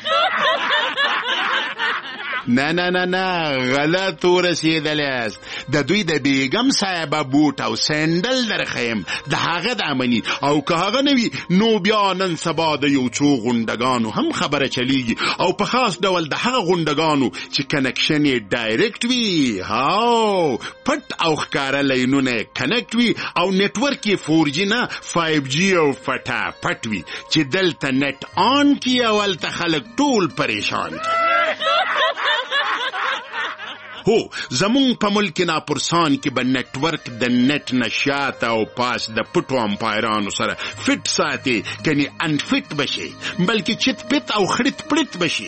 نه نه نه نه غلط ورسېدلی است. د دوی د بیګم صاحبه بوټ او سینډل درخیم د هغه د امني او که هغه نه وي نو بیا نن سبا د یو څو غونډګانو هم خبره چلیږي او په خاص ډول د هغه غونډګانو چې کنکشن یې ډایرکټ وي، هاو پټ او ښکاره لینونه کنکټ وي او نیټورک یې 4G نه 5G او فټافټ وي چې دلته نت آن کی او هلته خلک ټول پریشان کی. هو زمون په ملک ناپرسان کې به نتورک د نت نشات او پاس د پټو امپایرانو سره فټ ساتي کني انفټ بشي بلکې چت پت او خړت پړت بشي.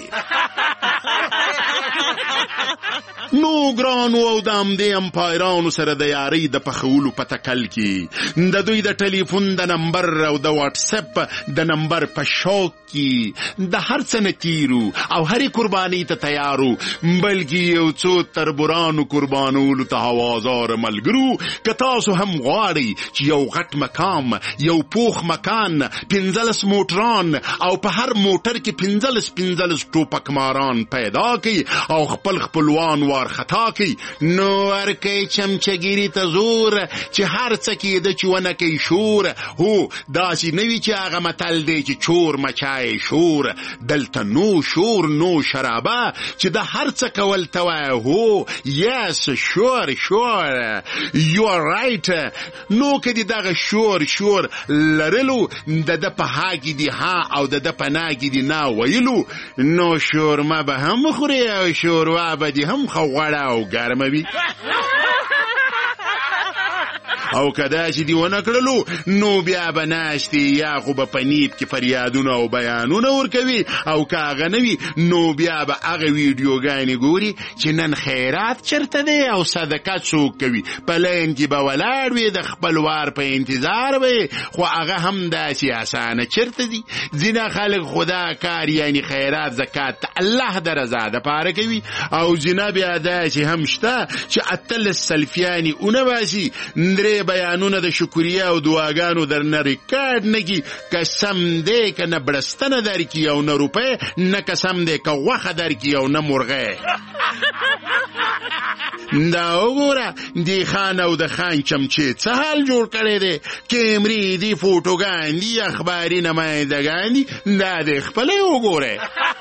نو ګرانو او دام د امپایرانو سره د یاري د پخولو په تکل کې د دوی د ټلیفون د نمبر او د واتس اپ د نمبر په شوق کې د هر څه نتیرو او هرې قرباني ته تیارو بلکې یو څو تربورانو قربانولو ته هوازار ملګرو. که تاسو هم غواړئ چې یو غټ مقام یو پوخ مکان 15 موټران او په هر موټر کې 15 ټوپک ماران پیدا کړي او خپل خپلوان وارخطا کړي نو ورکئ چمچګیري ته زور چې هر څه کېده چې ونه کوي شور. هو داسې نه وي چې هغه متل دی چې چور مچای شور. دلته نو شور نو شرابه چې د هر څه کول ته وایي هو yes sure you are right. نو که دی دغه شور لرلو د په هاګي دی ها او د په ناګي دی نا ویلو نو شورما به هم خوري او شوروا به دی هم خوړه او ګرمه وي. او کدا چې دی ونه کړلو نو بیا به ناشتي یا خو به پنیت کې فریادونه او بیانونه ورکوي او کاغه نوي نو بیا به هغه ویډیوګانې ګوري چې نن خیرات چرته دی او صدقه څوک کوي په لین کې به ولاړ وي د خپل وار په انتظار وي خو هغه هم داسې اسانه چرته دي. ځینې خلک خدا کار یعنی خیرات زکات الله د رضا دپاره کوي او ځینې بیا داسې هم شته چې اتلس سلفیانې اونه باسي درې بیانونه د شکریه او دعاګانو درنه ریکارډ نگی قسم دی که نه برستنه درکی او نه روپه نه قسم دی که وخه درکی او نه مرغه. دا وګوره دی خان او د خان چمچې څه حال جوړ کړی دی. کیمرې دي، فوټوګان دي، اخباري نمایندګان دي، دا د خپله وګوره.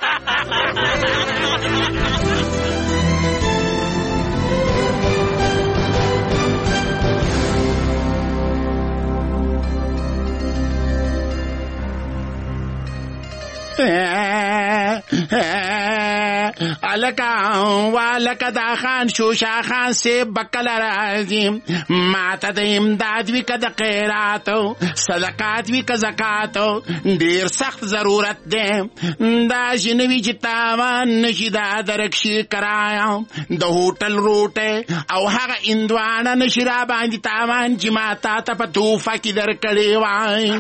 والکه دا خان شوشا خان سے بکل راځي، ماته د امداد وي که د خیراتو، صدقات وي که زکاتو، ډیر سخت ضرورت دی. دا شنوي چې تاوان نشي دا درکشي کرایا، د هوټل روټه او هغه اندوانه نشي را باندې تاوان چې ما تا ته په توفه کې درکړې وای.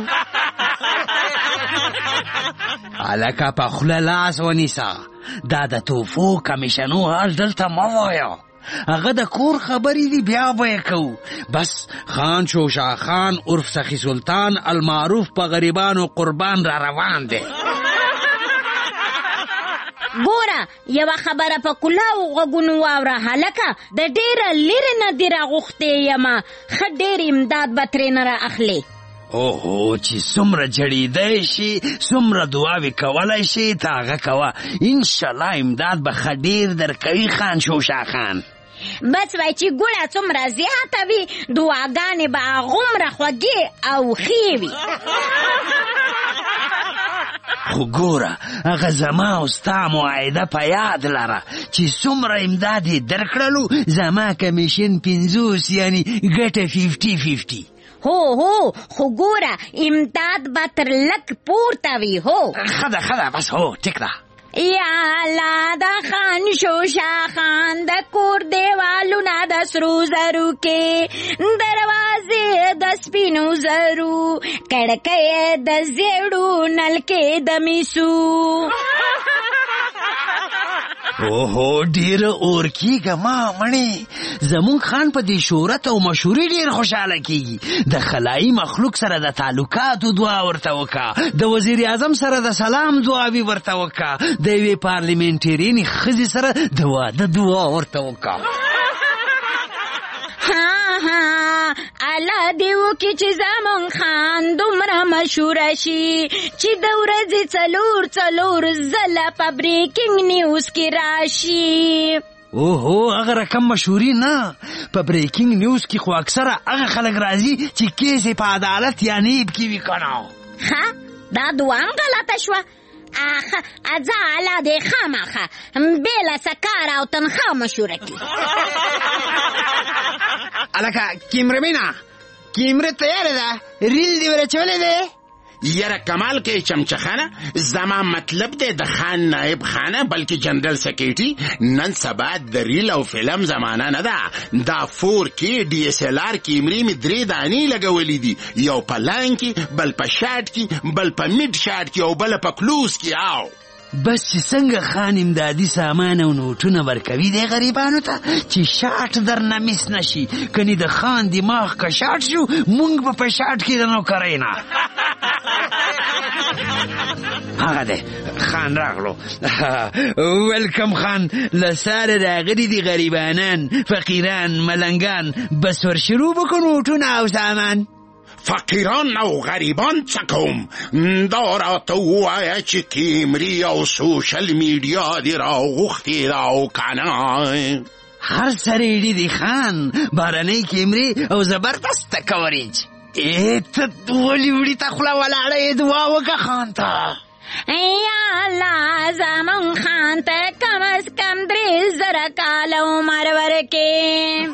الکه په خوله لاس ونیسه، دا د توفو کمیشنو حال دلته مه وایه، هغه د کور خبرې دي بیا به یې کوو. بس خان شوشا خان عرف سخی سلطان المعروف په غریبانو قربان را روان دی. ګوره یوه خبره په کلاو غوږونو واوره هلکه، د ډېره لرې نه دې راغوښتې یمه، ښه ډېر امداد به ترېنه را اخلې. اوهو چې څومره جړېدی شي، څومره دعاوې کولی شي ته هغه کوه، انشاءالله امداد به ښه ډېر درکوي خان شوشا خان. بس وای چې ګوړه څومره زیاته وي، دعاګانې به هغومره خوږې او ښې وي. خو ګوره هغه زما او ستا معاهده په یاد لره چې څومره امداد یې درکړلو، زما کمیشن 50 یعنې ګټه 50-50. هو خو ګوره امداد به تر لږ پورته وي. هو ښه ده بس هو ټیک ده. یا الله د خان شوشا خان د کور دیوالونه د سرو زرو کې، دروازې د سپینو زرو، کړکۍ د زیړو نلکې د میسو. اوهو ډېره اور کېږه ما مڼې، زمونږ خان په دې شهرت او مشهوري ډېر خوشحاله کېږي. د خلایي مخلوق سره د تعلقاتو دعا ورته وکړه، د وزیر اعظم سره د سلام دعاوې ورته وکړه، د یوې پارلیمنټرینې ښځې سره د واده دعا ورته وکړه. الله دې وکړي چې زمونږ خان دومره مشهوره شي چې د ورځې څلور ځله په بریکینګ نیوز کې راشي. اوهو هغه رقم مشهوري نه، په بریکینګ نیوز کې خو اکثره هغه خلک راځي چې کیس یې په عدالت یا نیب کې وي کنه. ښه دا دوام غلطه شوه. ځه الله دې خامخه بېله سکاره او تنخوا مشهوره کړي. الکه کیمره تیاره ده، ریل دې ورچولی دی؟ یره کمال کې چمچخانه، زما مطلب دی د خان نائب خانه بلکې جنرال سیکریټري. نن سبا د ریل او فلم زمانه نه ده، دا 4K DSLR کیمرې مې 3 دانې لګولې دي، یو په لاین کې، بل په شاټ کې، بل په میډ شاټ کې او بل په کلوز کې. او بس چې څنګه خان امدادي سامان او نوټونه ورکوي دی غریبانو ته چې شاټ درنه مس نشي، کنې د خان دماغ که شاټ شو مونږ به په شاټ کې د نوکرۍ نه. هغه دی خان راغلو. ویلکم خان، له ساره راغلي دي غریبانان، فقیران، ملنګان. بس ور شروع بکو نوټونه او سامان. فقیران او غریبان څه کوم؟ دا راته ووایه چې کیمرې او سوشل میډیا دې راغوښتې ده او که نه؟ هر څه ریډي دي خان، بهرنۍ کیمرې او زبردسته کوریج. ته ولې وړي ته خوله ولاړه یې دعا وکړه خان ته. یا الله زمون خان ته کم از کم 3,000 کاله عمر ورکې.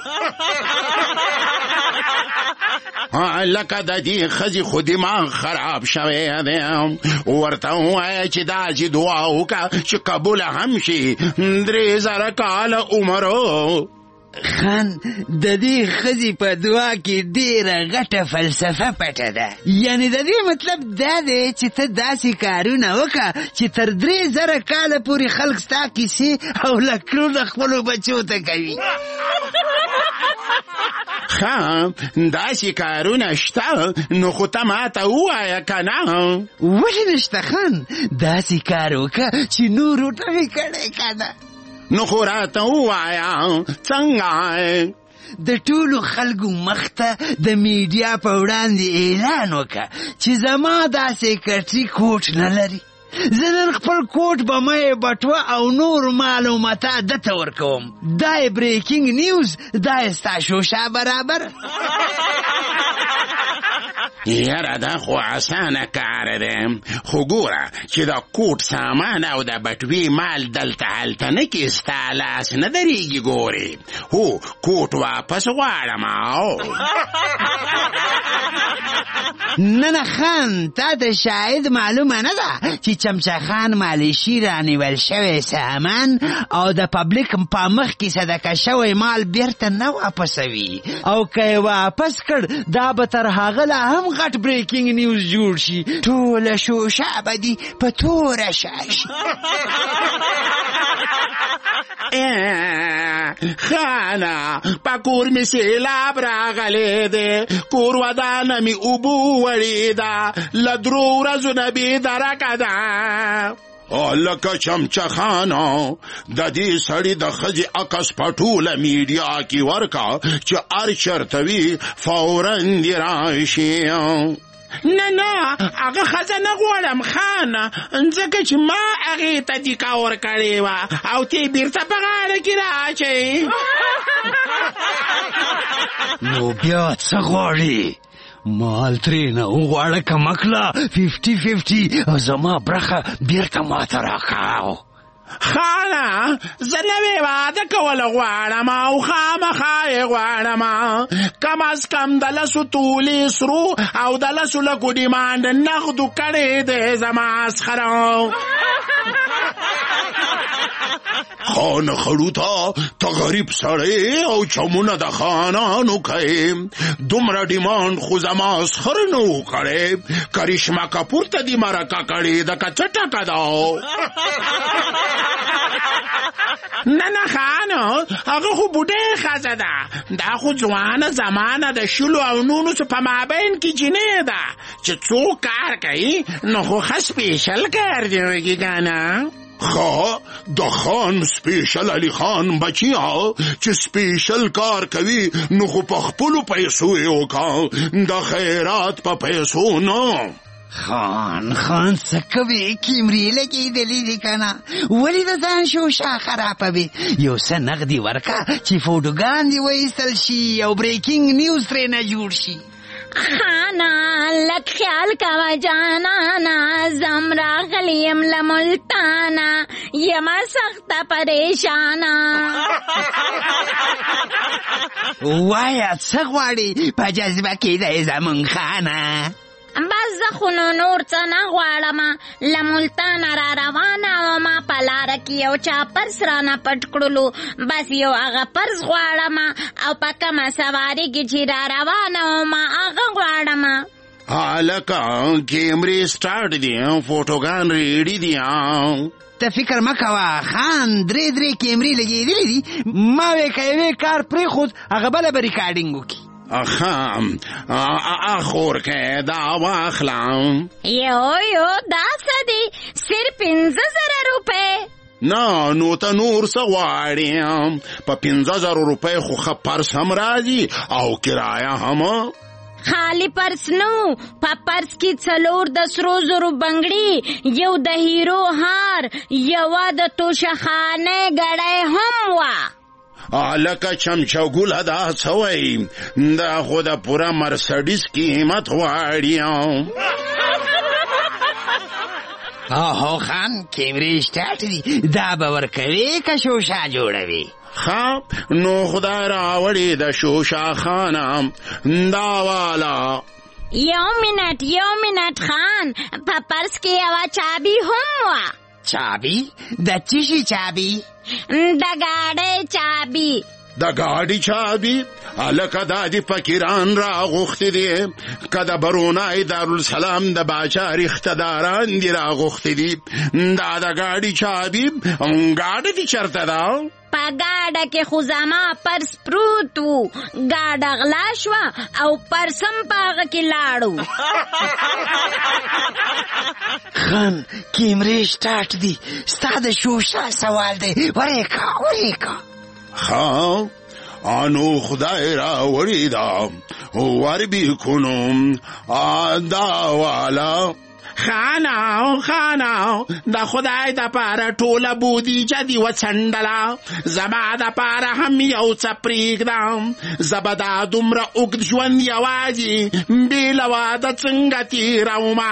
لکه د دې ښځې خو دماغ خراب شوی دی، ورته ووایه چې داسې دعا وکړه چې قبوله هم شي. 3,000 کاله عمر. خان د دې ښځې په دعا کې ډېره غټه فلسفه پټه ده، یعنې د دې مطلب دا دی چې ته داسې کارونه وکړه چې تر 3,000 کاله پورې خلک ستا کیسې او لکړونه خپلو بچو ته کوي. ښه داسې کارونه شته، نو خو ته ماته ووایه که نه؟ ولې نشته خان؟ داسې کار وکړه چې نورو ته مې کړی که نه. نو خو راته ووایه څنګه د ټولو خلکو مخته د میډیا په وړاندې اعلان وکړه چې زما دا سیکرټري کوټ نه لري. زه نن خپل کوټ بمه بټوه او نور معلوماته دته ورکوم. دا یې بریکینګ نیوز، دا یې ستا شوشه برابر. یاره دا خو اسانه کار دی، خو ګوره چې د کوټ سامان او د بټوې مال دلته هلته نه کې ستا لاس نه درېږي. ګورې هو کوټ واپس غواړم. نه خان، تا د شاهد معلومه نه ده چې چمچه خان مالیشي رانیول شوی سامان او د پبلیک په مخ کې صدقه شوی مال بیرته نه واپسوي، او که یې واپس کړ دا به تر هغه لا هم غټ بریکینګ نیوز جوړ شي. ټوله شوشه به دي په توره شاشي. خانه په کور مې سیلاب راغلی دی، کور ودانه مې اوبو وړې ده، له 3 ورځو نه بېدرکه ده. لکه چمچه خانه د دې سړي د ښځې عکس په ټوله میډیا کې ورکه چې هر چېرته وي فوراً دې راشي. نه هغه ښځه نه غواړم خانه، ځکه چې ما هغې ته دیکا ورکړې وه او ته یې بېرته په غاړه کې راچوې. نو بیا څه غواړې؟ مال ترېنه وغواړه کمکله 50-50 او زما برخه بیرته ماته راکړه. خانه زه نوې واده کول غواړم او خامخا یې غواړم، کم از کم د 10 تولې سرو او د 10 لکو ډیمانډ نغدو کړی دی زما اسخره. خان خړو ته غریب سړی او چمونه د خانانو کوي، دومره ډیمانډ خو زما اسخر نه و کړی. کریشما کپور ته دې مرکه کړې ده که څه ټکه ده؟ نه خانو هغه خو بوډۍ ښځه ده، دا خو ځوانه زمانه د 10 او 19 په مابین کې جینۍ ده چې څوک کار کوي نو خو ښه سپیشل کار دی که نه؟ خا د خان سپیشل علی خان بچیا چې سپیشل کار کوي نو خو په خپلو پیسو یې وکړه، د خیرات په پیسو نه. خان څه کوي؟ کیمرې لګېدلې دي که نه؟ ولې د ځان شوشه خرابوي؟ یو څه نغدي ورکه چې فوټوګان دې وایستل شي او بریکینګ نیوز ترېنه جوړ شي. خانا لک خیال کوه جانانا، زم راغلی یم له ملتانا، یما سخته پریشانا. وایه څه غواړې په جذبه کې دی زمونږ خانه؟ بس زه خو نو نور څه نه غواړم، له ملتانه را روانه ومه، په لاره کې یو چا پرس رانه پټ کړلو، بس یو هغه پرس غواړم او په کومه سواري کې چې را روانه ومه هغه غواړم. هلکه کیمرې سټارټ دي، فوټوګان ریډي دي. ته فکر مه کوه خان، 3 کیمرې لګېدلې دي، ما وې که یوې کار پرېښود هغه بله به ریکارډینګ وکړي. اخور که دا واخلم. یو دا څه دی؟ صرف 15,000 روپۍ؟ نه نو ته نور څه غواړې؟ په 15,000 روپۍ خو ښه پرس هم راځي او کرایه هم. خالی پرس نو، په پرس کې 4 د سرو زرو بنګړي، یو د هیرو هار، یوه د توشخانې ګړۍ هم وه. لکه چمچګوله دا څه وایي؟ دا خو د پوره مرسډیز قیمت غواړي. اوهو خان کیمرې سټارټ دي، دا به ورکوي که شوشه جوړوي؟ نو خدای راوړي د شوشه خانه دا والا. یو منټ خان، په پرس کې یوه چابي هم وه. چابي؟ د څه شي چابي؟ د ګاډۍ چابي. د ګاډي چابي؟ هلکه دا دې فقیران راغوښتي دي که د برونای دارالسلام د باچا رښتداران دي راغوښتي دي؟ دا د ګاډي چابي ګاډۍ دې چېرته ده؟ په ګاډه کې خو زما پرس پروت وو، ګاډه غلا شوه او پرسم په هغه کې لاړو. خان کیمرې سټارټ دي، ستا د شوشا سوال دی، وریکا. آنو خدای را وریدا ور بی کنم آداوالا. خاناو دا خدای دا پاره ټوله بودیجه دی وڅنډله، زما دا پاره هم یو څه پرېږدم، زه به دا دومره اوږد ژوند یوازې بې له واده څنګه تېرومه.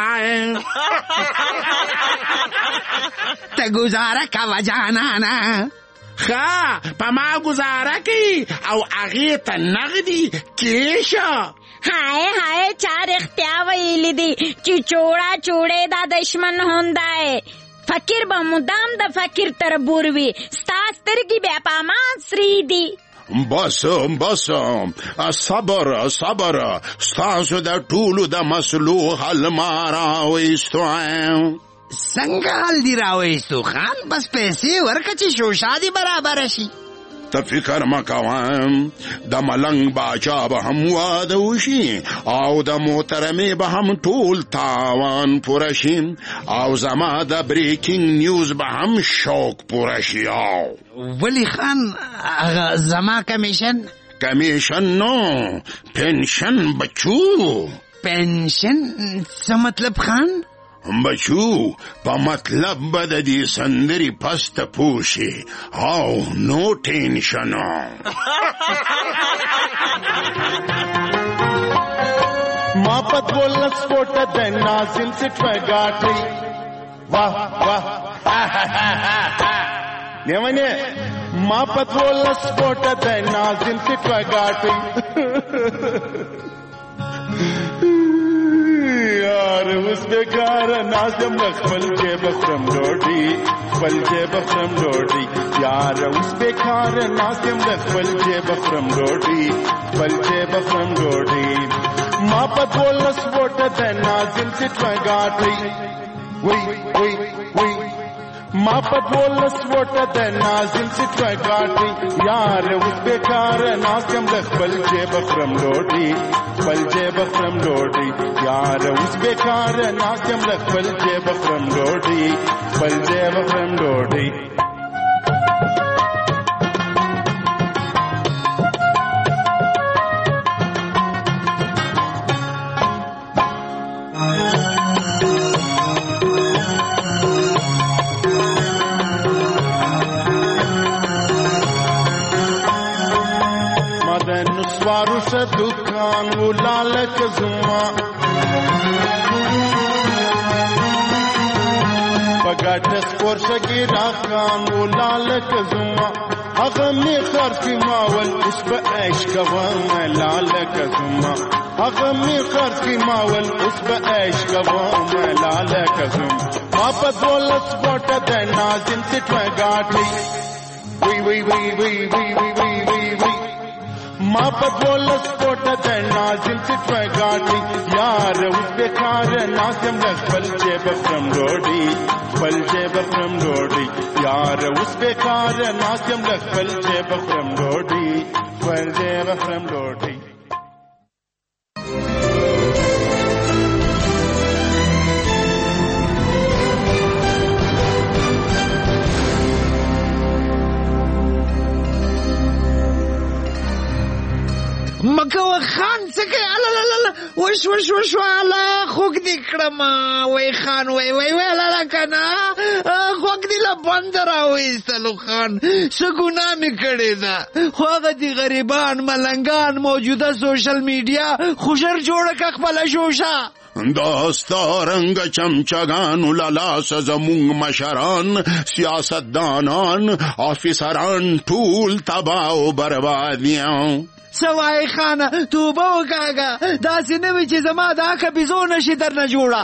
ته ګزاره کوه جانانه. په ما ګزاره کوي او هغې ته نغدي کېشه. هاي چا رښتیا ویلي دي چې چوړه چوړې دا دشمن هوندای. فقیر به مدام د فقیر تربور وي، ستا سترګې بیا په ما سرې دي. بس صبر ستاسو د ټولو د مسلو حل ما راویستو. څنګه حل دی راویستو خان؟ بس پیسې ورکه چې شوشا دی برابر شي. ته فکر مه کوم، د ملنګ باچا به هم واده وشي او د محترمې به هم ټول تاوان پوره شي او زما د بریکینګ نیوز به هم شوق پوره شي. ولی خان زما کمیشن نو پنشن بچو. پنشن څه مطلب خان؟ بچو په مطلب به د دې سندرې پسته پوشي او نو ټینشن. ما په 12 سپوټه د نازل سټوه ګاټي. واه نیمانه ما په 12 سپوټه د نازل سټوه ګاټي. یار اوس بیکار نازم خپل جیب خرم ډوډۍ یار اوس بیکار نازم خپل جیب خرم ډوډۍ ما په 12 سپوټه د نازل سټوه ګاټي. وای ما په 12 سپوټه د نازل سټوه ګاټي. یار اوس بیکار نازم خپل جیب خرم ډوډۍ یار اوس بیکار نازم خپل جیب خرم ډوډۍ. نسوارو شه دکان ولالک زما بغاټ سپور شګی راکان ولالک زما هغه می خرڅ ماول اوس په عيش کوم لالک زما هغه می خرڅ ماول اوس په عيش کوم لالک زما ما په 12 سپوټه د نازل سټوه ګاټي. وی ما په 12 سپوټه د نازل سټوه ګاټي. یار اوس بیکار نازم خپل جیب خرم ډوډۍ یار اوس بیکار نازم خپل جیب خرم ډوډۍ. مکوه خان څه کوي؟ وشو الله خوږ دې کړم. وای خان وای لاله کنه خوږ دې له بند راوایستلو خان، څه ګناه مې کړې ده. خو هغه دي غریبان ملنګان موجوده سوشل میډیا خو ژر جوړه که خپله شوشه. دا ستارنګ چمچگانو للاس زمونږ مشران سیاستدانان افیسران ټول تباه و برباد دي. سوای خانه توبه وکاږه، داسې نه وي چې زما دا کبیزو نشي درنه جوړه.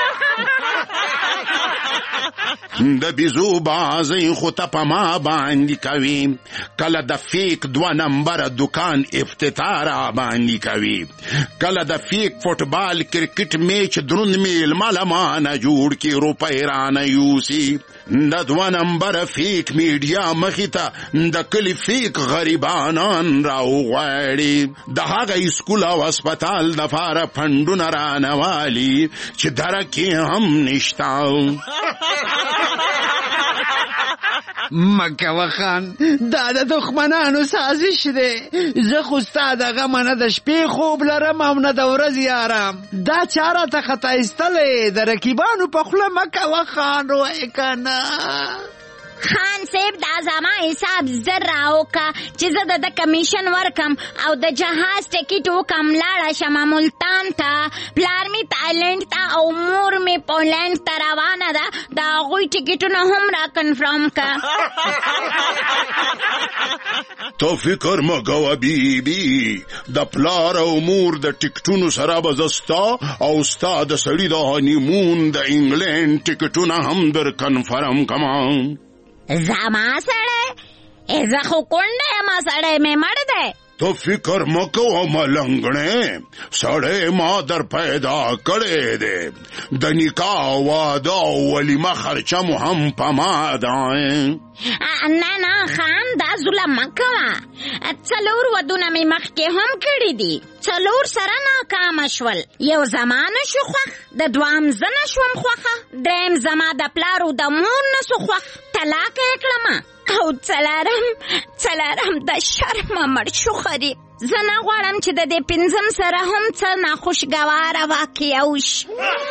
د بیزو بازی خو ته په ما باندې کوي، کله د فیک 2 نمبر دکان افتتاح را باندې کوي، کله د فیک فوټبال کرکټ میچ دروند میل مالمانه جوړ کی روپۍ رانه یوسي. د 2 نمبر فیک میډیا مخې ته د کلی فیک غریبانان راوغواړي د هغه اسکول او هسپتال دپاره فنډونه رانوالي چې درک یې هم نشته. مکوه خان دا د دښمنانو سازش دی. زه خو ستا د غمه نه د شپې خوب لرم او نه د ورځې آرام. دا چاره ته خطا ایستلی د رقیبانو په خوله مکوه خان وایې که نه. خان صاحب دا زما حساب زر راوکا چې زه د کمیشن ورکم او د جهاز ټکټ وکم لاړه شم ملتان ته. پلار می تایلند ته او مور می پولند ته روانه ده. د هغوی ټکټونه هم را کنفرم کا. تو فکر مه کوه بیبي د پلار او مور د ټکټونو سره به زه ستا او ستا د سړي د هانیمون د انګلینډ ټکټونه هم در کنفرم کما. زما سړی زه خو کونډه یم سړی مې مړ دی. تو فکر مه کوه ملنګړې سړی ما در پیدا کړی دی. د نکاح واده او ولیمه خرچه مو هم په ما ده. نه نه خان دا ظلم مه کوه. 4 ودونه مې مخکې هم کړي دي. 4 سره ناکامه شول. یو زما نه شو خوښ، د 2 زه نه شوم خوښه، 3 زما د پلار او د مور نه سو خوښ، طلاق یې کړمه، او 4 د شرمه مړ شو غریب. زه نه غواړم چې د دې 5 سره هم څه ناخوشګواره واقعه وشي.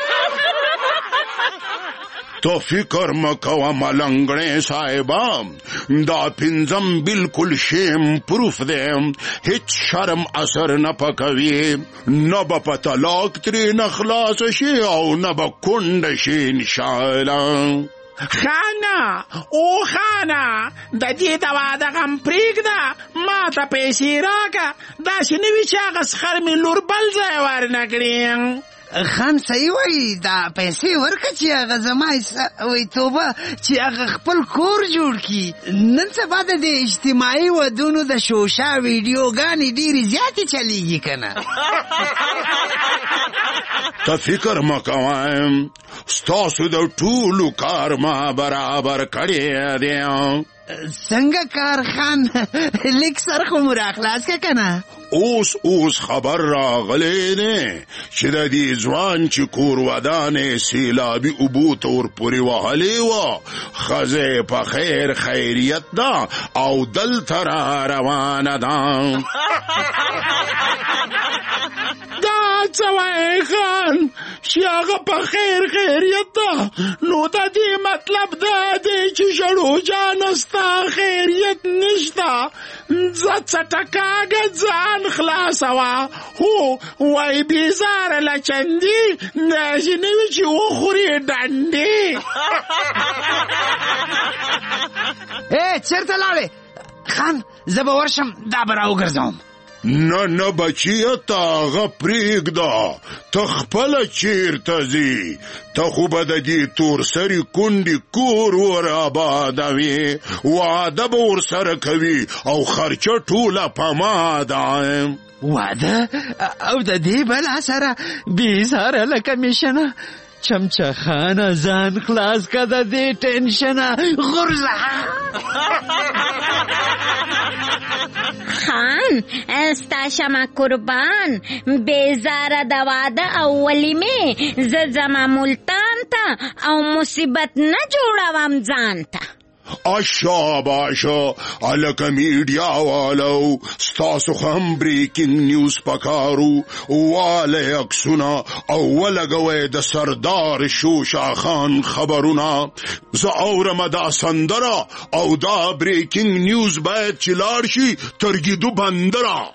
تو فکر مه کوه ملنګړې صاحبه دا 5 بالکل شیم پروف دی. هیڅ شرم اثر نه پکوي، نه به په طلاق ترې نه خلاص شي او نه به کونډه شي انشاءالله. خانه او خانه د دې د واده غم پرېږده، ما ته پیسې راکه. داسې نه وي چې هغه سخر مې لور بل ځای ورنه کړي. خان صحیح وایي دا پیسې ورکه چې هغه زما وایي توبه چې هغه خپل کور جوړ کړي. نن سبا د دې اجتماعي ودونو د شوشا ویډیوګانې ډېرې زیاتې چلیږي که نه. ته فکر مه کوه ستاسو د ټولو کار ما برابر کړی دی. څنګه کار خان لیک سر خو مو راخلاص که که نه؟ اوس خبر راغلی دی چې د دې ځوان چې کور ودانې سیلابي اوبو ته ورپورې وهلې وه ښځه په خیر خیریت ده او دلته را روانه ده. دا څه وایې خان چې هغه په خیر خیریت ده؟ نو د دې مطلب دا دی چې ژړو جانه ستا خیریت نشته. ځه څټکاږه ځان خلاصوه. هو وایي بیزاره له چندي داسې نه وي چې وخورې ډنډې. چېرته لاړې خان؟ زه به ورشم دا به راوګرځوم. نه بچیه ته هغه پرېږده، ته خپله چېرته ځې؟ ته خو به د دې تورسري کونډې کور ور آبادوې، واده به ورسره کوي او خرچه ټوله په ما ده. واده او د دې بلا سره بېزاره له کمیشنه. چمچه خانه ځان خلاص که د دې ټینشنه غورځه. خان ستا شمه قربان بیزاره د واده او ولیمې زه ځمه ملتان ته او مصیبت نه جوړوم ځان ته. اشاباشا الکه میډیا والو ستاسو هم بریکینګ نیوز پکارو واله عکسونه او ولګوي د سردار شوشا خان خبرونه. زه اورم دا سندره او دا بریکینګ نیوز باید چې لاړ شي ترګیدو بندره.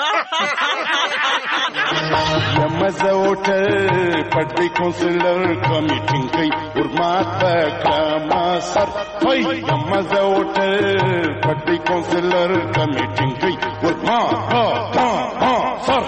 یمزه وټر پټي کونسلر کمیټینګ کوي ورمات پکما سر وای یمزه وټر پټي کونسلر کمیټینګ کوي ورمات سر.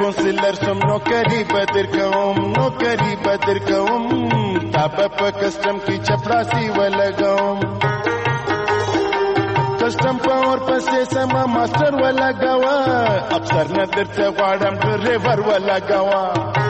کونسلر سم نوکری بدر کوم نوکری بدر کوم تاب په کسٹم کی چپراسی ولګوم کسٹم پاور پسې سما ماستر ولګوا افسر نه درته غواړم ډرایور ولګوا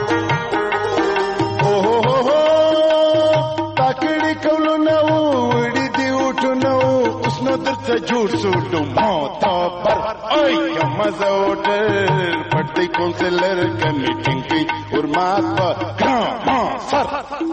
او هو هو تاکړی کولو نو وړي دی وټو نو اوس نو درته جوړ سوټو موتا پر ای مزه وټر پټي کونسلر کمیټینګ کی اور مات کا سر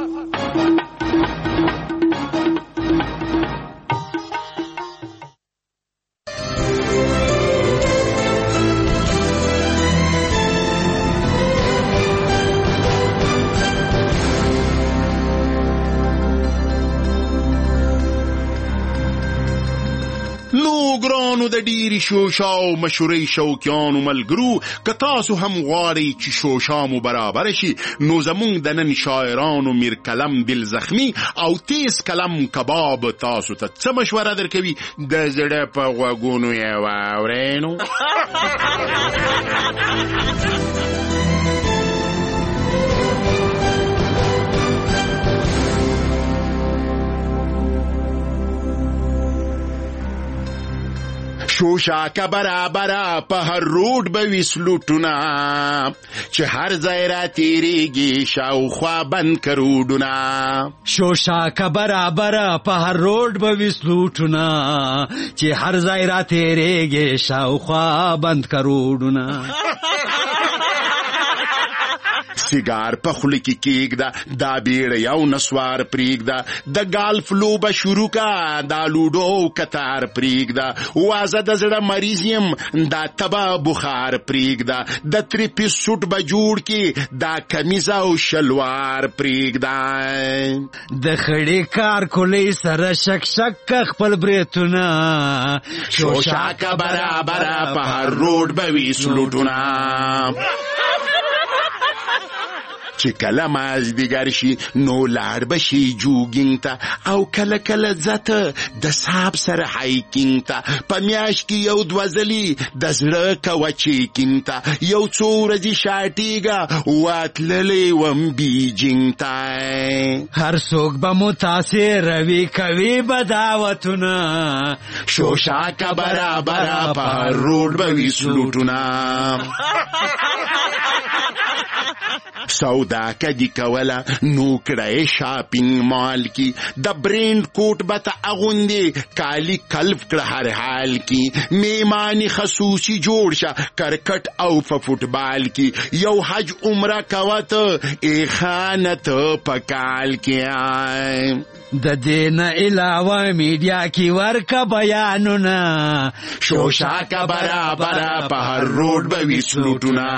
ګرانو د ډیری شوشاو مشورې شوکیانو ملګرو که تاسو هم غواړئ چې شوشا مو برابر شي نو زمونږ د نن شاعرانو میر کلم دل زخمی او تیز کلم کباب تاسو ته څه مشوره درکوي د زړه په غوږونو یې واورئ نو شوشا کا برابرا په هر روډ به وي سلوټونه چې هر ځای را تیریږي شاوخوا بند کروډونه شوشا کا برابرا په هر روډ به وي سلوټونه چې هر ځای را تیریږي شاوخوا بند کروډونه سیگار په خوله کې کېږده دا بیړه یو نسوار پرېږده د ګالف لوبه شروع کا دا لوډو کتار پرېږده وازه د زړه مریض یم دا تبه بخار پرېږده د تریپیس سوټ به جوړ کې دا کمیز او شلوار پرېږده د خړې کار کولۍ سره شک شک خپل بریتونه شوشا کا برابره په هر روډ به وي سلوټونه چې کله مازدیګر شي نو لاړ به شي جوګینګ ته او کله کله ځته د صاحب سره هایکینګ ته په میاشت کې یو دوه ځلې د زړه کوه چیکینګ ته یو څو ورځې شاټیږه وتللی وم بیجینګ ته هر څوک به متاثر وي کوي به دعوتونه شوشا کا برابره په هر روډ به وي سلوټونه سودا کدی کوله نو کړای شاپینګ مال کی د برینډ کوټ بته اغوندي کالی کلف کړه هر حال کی میمانی خصوصي جوړ شه کرکټ او فوټبال کی یو حج عمره کوت ای خانت پکال کی د دین علاوه میډیا کی ورکا بیانونه شوشا کا برابره په هر روډ به وي سلوټونه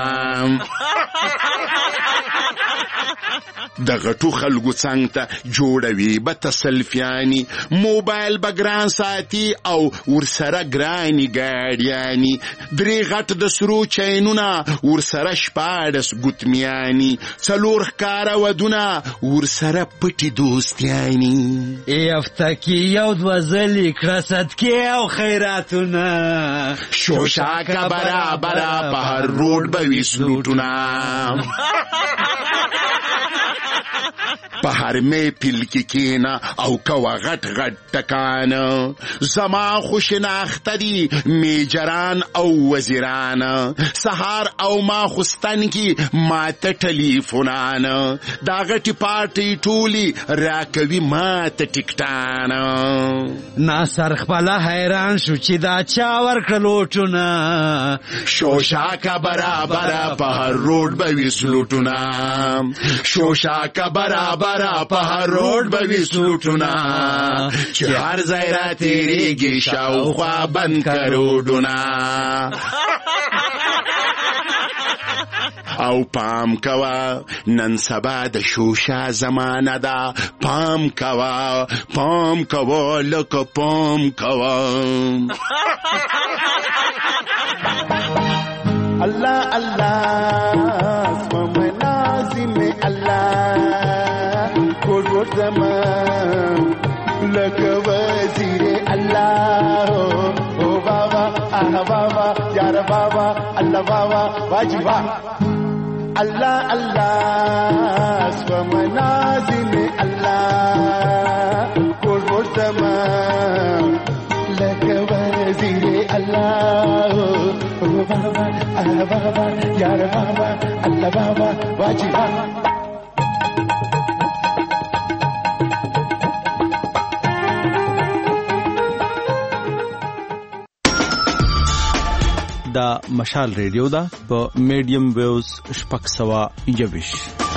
د غټو خلکو څنګ ته جوړوي به تسلفیانی موبایل به ګران ساتي او ورسره ګرانې ګاډیانې درې غټ د سرو چینونه ورسره شپاړس ګوتمیانې څلور ښکاره ودونه ورسره پټې دوستیانې هفته کې یو دوه ځلې کړه صدقې او خیراتونه شوشا کا برابره په هر روډ به وي سلوټونه په هر محفل کې کېنه او کوه غټ غټ ټکانه زما خو شناخته دي میجران او وزیران سهار او ماخوستن کې ماته ټلیفونانه دا غټې پارټۍ ټولې راکوي ماته ټکټانه ناصر خپله حیران شو چې دا چا ورکړه لوټونه شوشا کا برابره په هر روډ به وي سلوټونه شوشا کا برابره په هر روډ به وي سلوټونه چې هر ځای را تیریږي شاوخوا بند کروډونه او پام کوا نن سبا د شوشا زمانه ده پام کوا لکه پام کوا اللہ اللہ اسم نازم اللہ کوٹ زمان لک وزیر اللہ او بابا آہ بابا یار بابا اللہ بابا واجی واہ الله الله سومنازم الله کول ورتما لك وزير الله بابا بابا يا بابا الله بابا واجي دا مشال ریډیو دا په میډیم ویوز 621